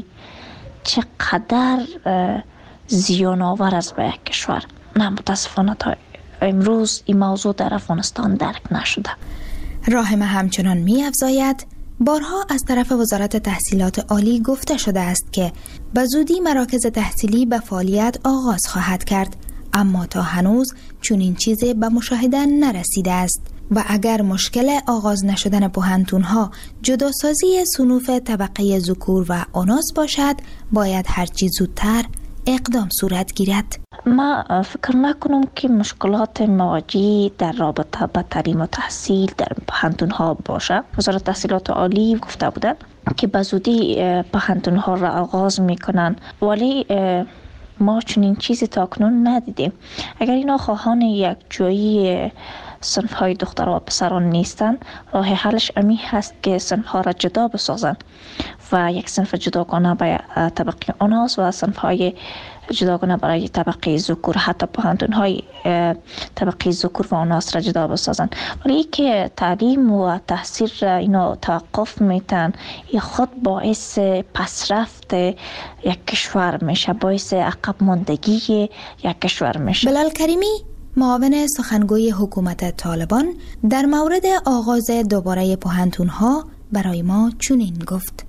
چقدر زیان آور است به یک کشور. نه، متاسفانه تا امروز این موضوع در افغانستان درک نشده. راحمه همچنان می افزاید بارها از طرف وزارت تحصیلات عالی گفته شده است که به زودی مراکز تحصیلی به فعالیت آغاز خواهد کرد، اما تا هنوز چنین چیزی به مشاهده نرسیده است و اگر مشکل آغاز نشدن پوهنتون‌ها جداسازی صنوف طبقه ذکور و اناث باشد، باید هرچی زودتر اقدام صورت گیرد. ما فکر نکنم که مشکلات مواجه در رابطه با تعلیم و تحصیل در پوهنتون‌ها باشه. وزارت تحصیلات عالی گفته بودند که به زودی پوهنتون‌ها را آغاز میکنن، ولی ما چنین چیزی تا کنون ندیدیم. اگر اینا خواهان یک جایی صنف های دختر و پسران نیستن، راه حلش امی هست که صنف ها را جدا بسازن و یک صنف جداگانه به طبقه اناث و صنف های جداگانه برای طبقه ذکور، حتی پوهنتون های طبقه ذکور و اناث را جدا بسازن. ولی که تعلیم و تحصیل اینا توقف میتن، این خود باعث پسرفت یک کشور میشه، باعث عقب ماندگی یک کشور میشه. بلال کریمی، معاون سخنگوی حکومت طالبان، در مورد آغاز دوباره پوهنتون ها برای ما چنین گفت: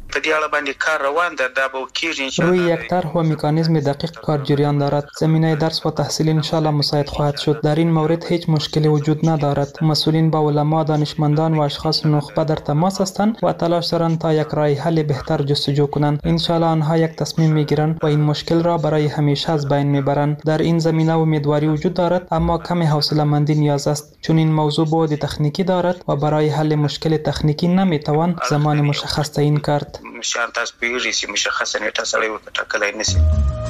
روی یک طرح و مکانیزم دقیق کار جریان دارد. زمینه درس و تحصیل انشاءالله مساعد خواهد شد. در این مورد هیچ مشکلی وجود ندارد. مسئولین با علما، دانشمندان و اشخاص نخبه در تماس هستند و تلاش دارند تا یک راه حل بهتر جستجو کنند. انشاءالله آنها یک تصمیم میگیرند و این مشکل را برای همیشه از بین میبرند. در این زمینه امیدواری وجود دارد، اما کمی حوصله‌مندی نیاز است، چون این موضوع بعد تکنیکی دارد و برای حل مشکل تکنیکی نمیتوان زمان مشخص تعیین کرد. شرط از بیریسی مشخص نیت سالی و تکلای نسی.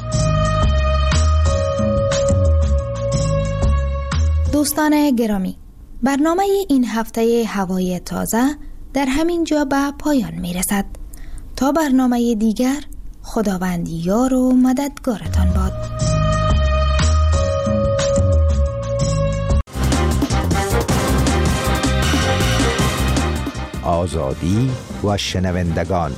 دوستان گرامی، برنامه این هفته هوای تازه در همین جا به پایان میرسد. تا برنامه دیگر، خداوند یار و مددگارتان باد. آزادی و شنوندگان.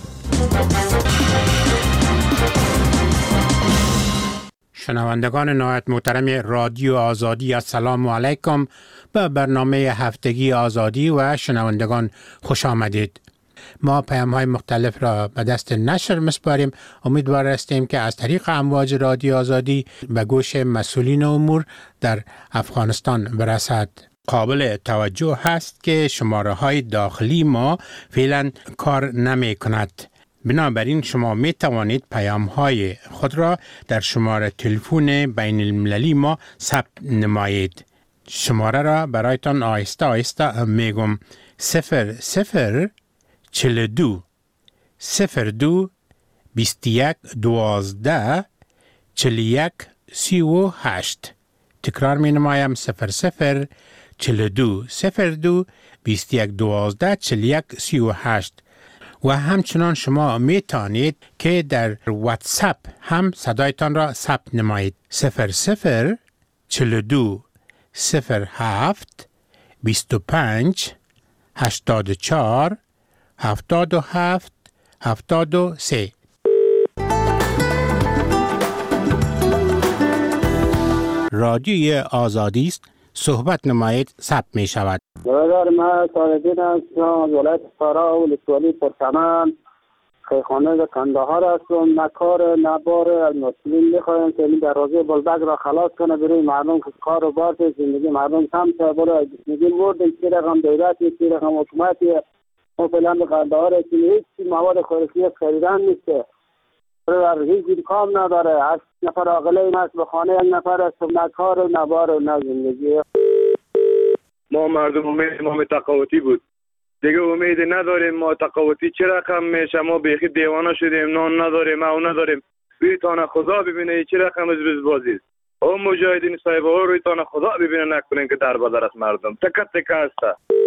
شنوندگان نهایت محترم رادیو آزادی، السلام علیکم. به برنامه هفتگی آزادی و شنوندگان خوش آمدید. ما پیام های مختلف را به دست نشر مسپاریم. امیدوار هستیم که از طریق امواج رادیو آزادی به گوش مسئولین امور در افغانستان برسد. قابل توجه هست که شماره های داخلی ما فعلا کار نمی کند. بنابراین شما می توانید پیام های خود را در شماره تلفن بین المللی ما ثبت نمایید. شماره را برایتان آهسته آهسته می گم: صفر صفر چل دو صفر دو بیست یک دوازده چل یک سی و هشت. تکرار می نمایم: صفر صفر چل دو صفر دو بیست یک دوازده چل یک سی و هشت. و همچنان شما می توانید که در واتساپ هم صدایتان را ثبت نمایید: صفر صفر چل دو صفر هفت بیست و پنج هشتاد و چهار هفتاد و هفت هفتاد و سه. رادیوی آزادی است. صحبت نمایید، ثبت می شود. برادر من صادقین هستم از ولایت فرا و ولسوالی پرچمن، خیخانه کندهار هستم. نه کار نه بار. از مسئولین میخوایم که این دروازه بلبک را خلاص کنه برای مردم که کار و بار زندگی مردم کم شه. برای زندگی بردیم چی رقم دولتی چی رقم حکومتی ما فعلا به کندهار هستیم. هیچ مواد خوراکی خریدن نیسته. برای هیچ کام نداره. هشت نفر عاقله این است به خانه یک نفر است. نه کار و نه بار و نه زندگی. ما مردم امید ما تقاوتی بود دیگه، امید نداریم. ما تقاوتی چه رقم میشه؟ ما بیخی دیوانه شدیم، نان نداریم، او نداریم. روی تانه خدا ببینه چه رقم از بازی است. او مجاهدین صاحب ها روی تانه خدا ببینه نکنین که در بدر است مردم تکت تکه است.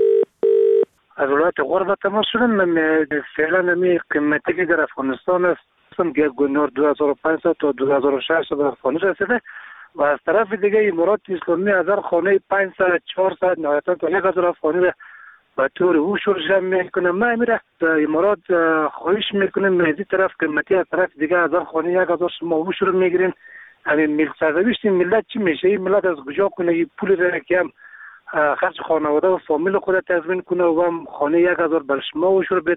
از ولایت غربت ما شدن فعلا می قیمتی که در افغانستان است که گنور دو هزار و پانصد تا دو هزار و ششصد در افغانستان رسیده و از طرف دیگه امارات اسلامی هزار خانه پانصد چهارصد نهایتا تا یک هزار افغانی را به طور هوشور جمع میکنه. ما میره امارات خواهش میکنیم از این طرف قیمتی، از طرف دیگه هزار خانه یک هزار شما هوشور میگیرین. همین ملک سرنوشت ملت چی میشه؟ این ملت از کجا کنه این پول را که هم خرج خانواده و فامیل خود تضمین کنه و هم خانه یک هزار بر شما هوشور بده.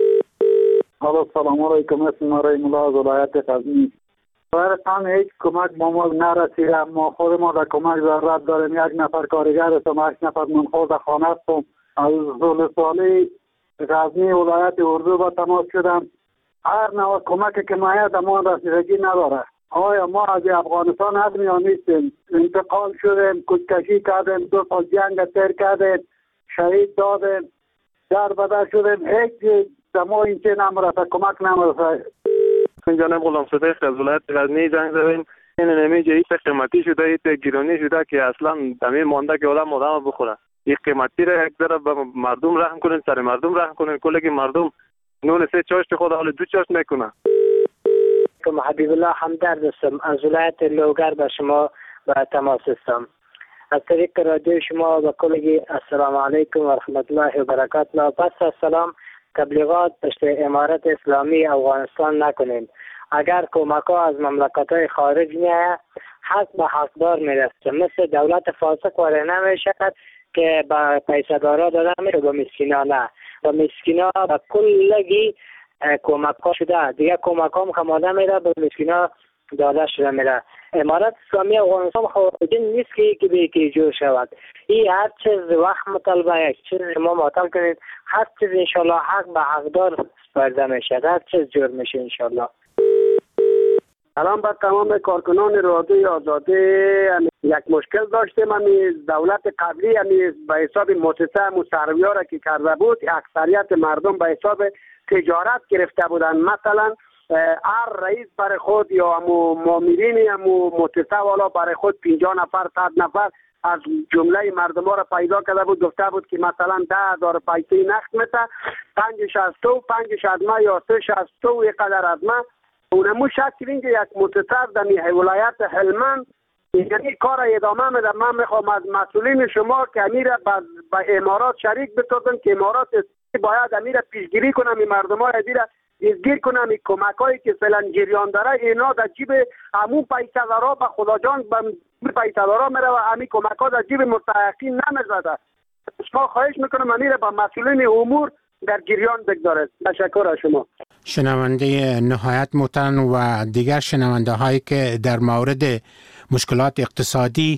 حالا سلام علیکم، اسم رحیم الله از ولایت غزنی. برایتان هیچ کمک ما ما نرسیده. ما خود ما در کمک ضرورت داریم. یک نفر کارگر هستم، هشت نفر منخور خانه هستم. از ولسوالی غزنی ولایت اردو با تماس شدم. هر نوع کمکی که مایه ما رسیدگی نداره. آیا ما از افغانستان هستیم یا نیستیم؟ انتقال شدیم، کشکشی کردیم، دو سال جنگ تیر کردیم، شهید دادیم، در بدر شدیم. هیچ ما این چه نمرسه، کمک نمرسه. این جانب غلام صدیق از ولایت غزنی زنگ زدیم. این نمیجه ایت قیمتی شده، ایت گیرانی شده که اصلا دمی مانده که آدم آدم بخوره. این قیمتی را یک ذره به مردم رحم کنین، سر مردم رحم کنین. کلی که مردم نون سه چاشت خود حال دو چاشت میکنه. علیکم. حبیب الله همدرد هستم از ولایت لوگر به شما به تماس هستم. از طریق رادیو شما و کلگی السلام علیکم و رحمت الله و برکاته. پس از سلام تبلیغات پشت امارت اسلامی افغانستان نکنیم. اگر کمک ها از مملکت های خارج میاد حق به حقدار میرسه، مثل دولت فاسق واره نمیشد که به پیسه دارا داده میره، به مسکینا نه. به مسکینا به کلگی کمک ها شده، دیگه کمک ها مخماده میره، به مسکینا داده شده میره. امارت اسلامی افغانستان خارجی نیست که یکی به یکی جور شود. این هر چیز وقت مطالبه یک چیز ما معطل کنید، هر چیز انشالله حق به حقدار سپرده میشه، هر چیز جور میشه انشالله. الان با تمام کارکنان رادیوی آزادی یک مشکل داشتیم. همی دولت قبلی همی به حساب مؤسسه مصرفی‌ها را که کرده بود، اکثریت مردم به حساب تجارت گرفته بودند. مثلا هر رئیس برای خود یا همو مامورین همو مؤسسه والا برای خود پنجاه نفر صد نفر از جمله مردم ها را پیدا کرده بود، گفته بود که مثلا ده هزار پیسه نقد میته، پنج شصتو پنج شصتمه یا سه شصتو یک قدر از من اونمو شکل اینکه یک مؤسسه در ولایت هلمند یعنی کار ادامه میده. من میخوام از مسئولین شما که امیر به امارات شریک بسازن که امارات باید امیر پیشگیری کنم، این مردم های امیر دستگیر کنم، این کمک هایی که فعلا جریان داره اینا در جیب همون پیسه دارا به خدا جان به پیسه دارا میره و همین کمک ها در جیب مستحقین نمیزده. شما خواهش میکنم امیر با مسئولین امور در جریان بگذارد. تشکر از شما. شنونده نهایت محترم و دیگر شنونده هایی که در مورد مشکلات اقتصادی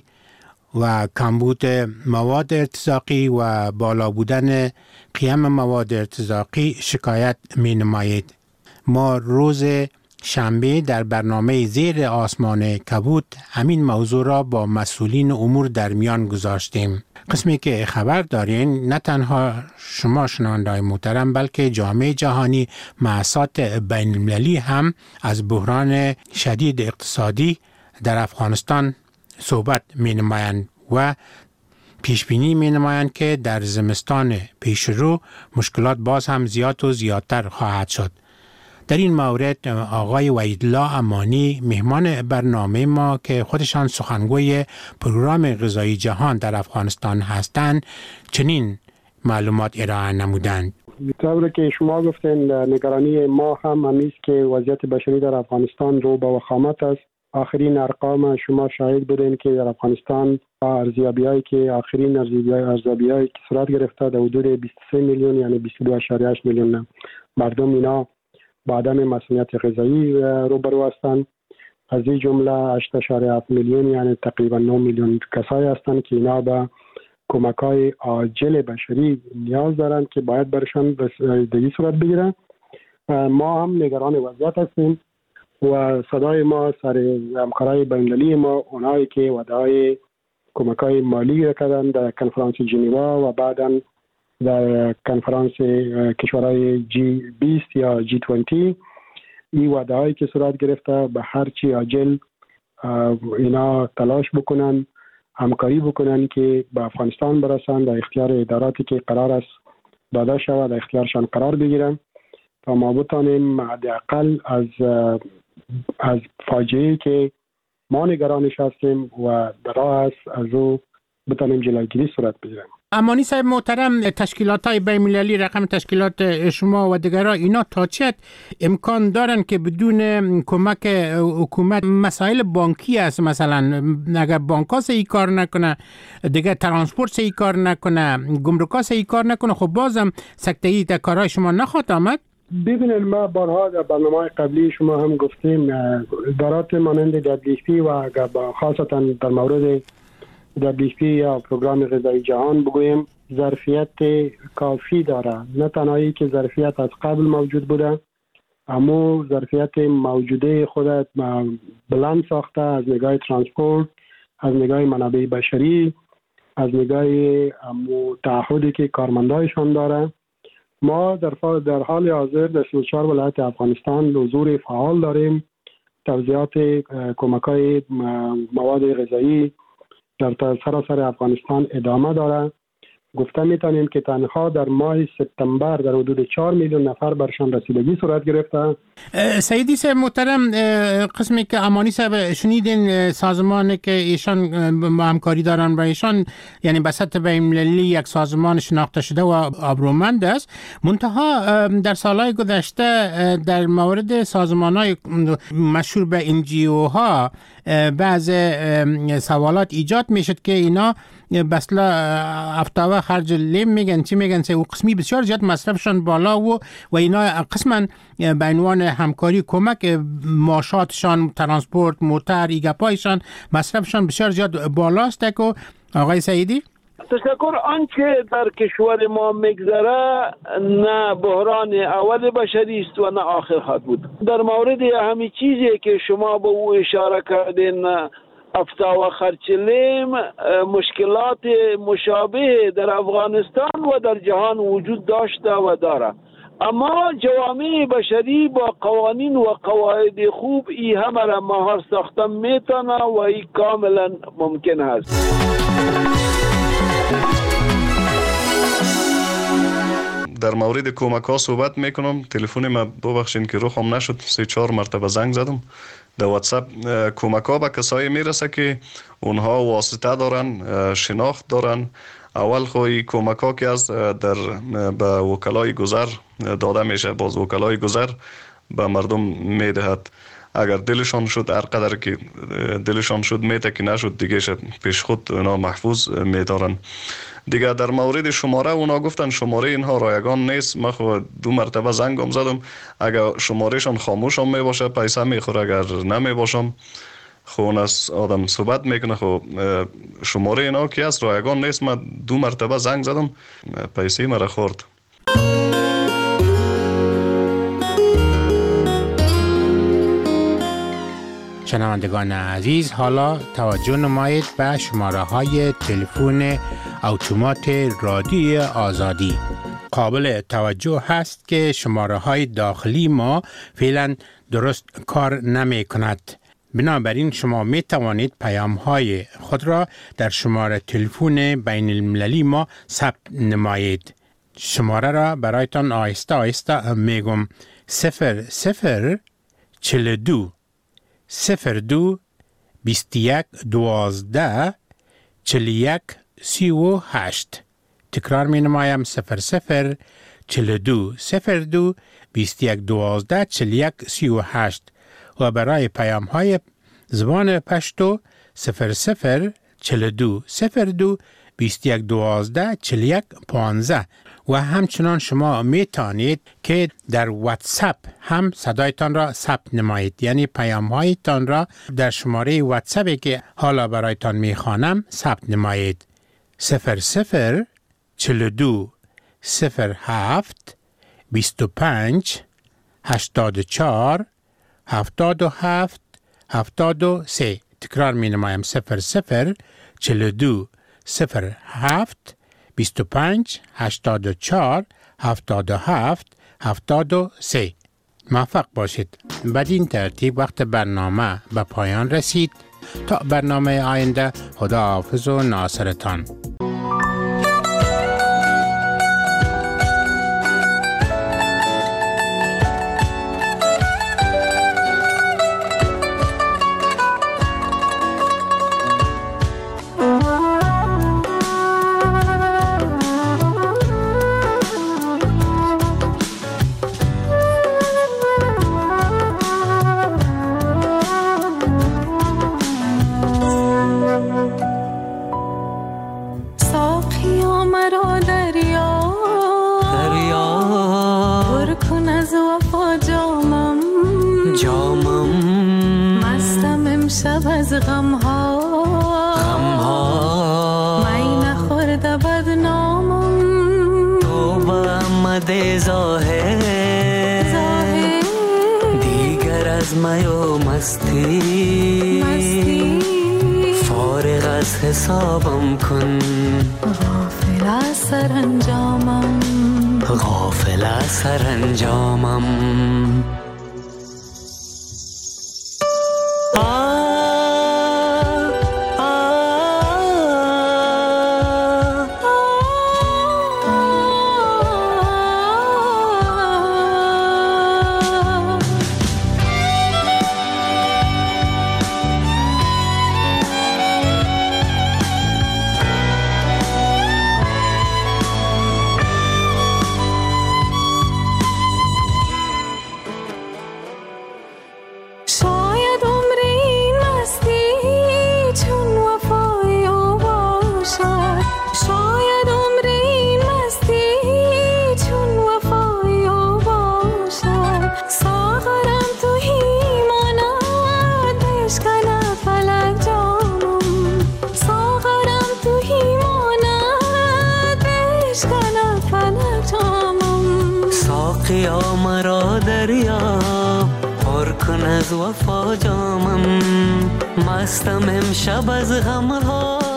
و کمبود مواد ارتزاقی و بالا بودن قیم مواد ارتزاقی شکایت می نمایید. ما روز شنبه در برنامه زیر آسمان کبود همین موضوع را با مسئولین امور در میان گذاشتیم. قسمی که خبر دارین نه تنها شما شنونده‌های محترم بلکه جامعه جهانی مؤسسات بین المللی هم از بحران شدید اقتصادی در افغانستان صحبت می نمایند و پیش بینی می نمایند که در زمستان پیش رو مشکلات باز هم زیاد و زیادتر خواهد شد. در این مورد آقای وحیدالله امانی مهمان برنامه ما که خودشان سخنگوی پروگرام غذایی جهان در افغانستان هستند چنین معلومات ارائه نمودند. طوری که شما گفتین نگرانی ما هم همیست که وضعیت بشری در افغانستان رو به وخامت است. آخرین ارقام شما شاهد بودین که در افغانستان ارزیابی‌هایی که آخرین ارزیابی‌هایی که صورت گرفته در حدود بیست و سه میلیون یعنی بیست و دو ممیز هشت میلیون مردم اینا با عدم مسئولیت غذایی روبرو هستند. از این جمله هشت ممیز هفت میلیون یعنی تقریبا نه میلیون کسایی هستند که اینا به کمک‌های عاجل بشری نیاز دارند که باید برشان رسیدگی صورت بگیره. ما هم نگران وضعیت هستیم و صدای ما سر همکارای بین‌المللی ما اونایی که وعده‌های کمک‌های مالی کردن در کنفرانس ژنوا و بعداً در کنفرانس کشورهای جی بیست یا جی بیست این وعده‌هایی که صورت گرفته به هر چی عاجل اینا تلاش بکنن، همکاری بکنن که به افغانستان برسن، در اختیار اداراتی که قرار است داده شود در اختیارشان قرار بگیرن تا ما بتانیم حداقل از از فاجعه‌ای که ما نگرانش هستیم و در راه است از او بتانیم جلوگیری صورت بگیریم. امانی صاحب محترم، تشکیلات های بین المللی رقم تشکیلات شما و دیگرها اینا تا چه امکان دارن که بدون کمک حکومت مسائل بانکی است، مثلا اگر بانک ها صحیح کار نکنه، دیگه ترانسپورت صحیح کار نکنه، گمرک ها صحیح کار نکنه، خب بازم سکته‌ای در کارهای شما نخواهد آمد؟ ببینید ما بارها در برنامه قبلی شما هم گفتیم ادارات مانند دبلیو پی و خاصتا در مورد دبلیو پی یا پروگرام غذایی جهان بگویم ظرفیت کافی داره. نه تنهایی که ظرفیت از قبل موجود بوده اما ظرفیت موجوده خودت بلند ساخته از نگاه ترانسپورت، از نگاه منابع بشری، از نگاه تعهدی که کارمندایشان داره. ما در در حال حاضر در سی و چهار ولایت افغانستان حضور فعال داریم. توزیعات کمک‌های مواد غذایی در سراسر افغانستان ادامه داره گفته میتونیم که تنها در ماه سپتامبر در حدود چهار میلیون نفر برشان رسیدگی صورت گرفته. سیدی صاحب محترم، قسمی که امانی صاحب شنیدین سازمانی که ایشان با همکاری دارن و ایشان یعنی به سطح بین‌المللی یک سازمان شناخته شده و آبرومند است، منتها در سالهای گذشته در مورد سازمان‌های مشهور به ان جی او ها بعض سوالات ایجاد میشد که اینا بسلا افتاوه خرج لیم میگن چی میگن سه و قسمی بسیار زیاد مصرفشان بالا و و اینا قسما به عنوان همکاری کمک معاشاتشان، ترانسپورت، موتر، ایگپایشان مصرفشان بسیار زیاد بالاست. که آقای سعیدی تشکر. آنچه در کشور ما میگذره نه بحران اول بشری است و نه آخر خواهد بود. در مورد همین چیزی که شما به او اشاره کردین، افتا و خرچلیم، مشکلات مشابه در افغانستان و در جهان وجود داشته و داره، اما جوامع بشری با قوانین و قواعد خوب ای همه را مهار ساختن میتونه و ای کاملا ممکن است. در مورد کمک ها صحبت میکنم. تلفن ما ببخشید که روحم نشد، سه چهار مرتبه زنگ زدم. در واتساپ کمک ها به کسایی میرسه که اونها واسطه دارن، شناخت دارن. اول خوی کمک ها که از در به وکلای گذر داده میشه، باز وکلای گذر به مردم میدهد. اگر دلشان شد، هر قدر که دلشان شد میده، که نشد دیگه شد پیش خود اونا محفوظ میدارن. دیگه در مورد شماره اونا گفتن شماره اینها رایگان نیست. من خود دو مرتبه زنگم زدم، اگر شمارهشان خاموش هم می باشه پیسه میخوره، اگر نمی باشم خون از آدم صحبت میکنه. خب شماره اینا که از رایگان نیست. من دو مرتبه زنگ زدم، پیسه مرا خورد. شنوندگان عزیز، حالا توجه نمایید به شماره های تلفن اتومات رادیوی آزادی. قابل توجه هست که شماره های داخلی ما فعلا درست کار نمی کند. بنابراین شما می توانید پیام های خود را در شماره تلفن بین المللی ما ثبت نمایید. شماره را برایتان آهسته آهسته میگم: صفر صفر چل دو صفر دو بیست یک دوازده چل یک سی و هشت. تکرار می نمایم: صفر صفر چل دو صفر دو بیست یک دوازده چل یک سی و هشت. و برای پیام های زبان پشتو صفر صفر چل دو صفر دو بیست یک دوازده چل یک پانزده. و همچنان شما می توانید که در واتساپ هم صدایتان را ثبت نمایید، یعنی پیام هایتان را در شماره واتساپی که حالا برایتان می خوانم ثبت نمایید: صفر صفر چل دو صفر هفت بیست و پنج هشتاد و چهار هفتاد و هفت هفتاد و سه. تکرار می نمایم: صفر صفر چل دو صفر هفت بیست و پنج هشتاد و چهار هفتاد و هفت هفتاد و سه. موفق باشید. بدین ترتیب وقت برنامه به پایان رسید. تا برنامه آینده، خدا حافظ و ناصرتان. حسابم کن، غافل از سرانجامم، غافل از سرانجامم. ساقیا مرا دریاب، پر کن از وفا جامم، مستم امشب از غمها.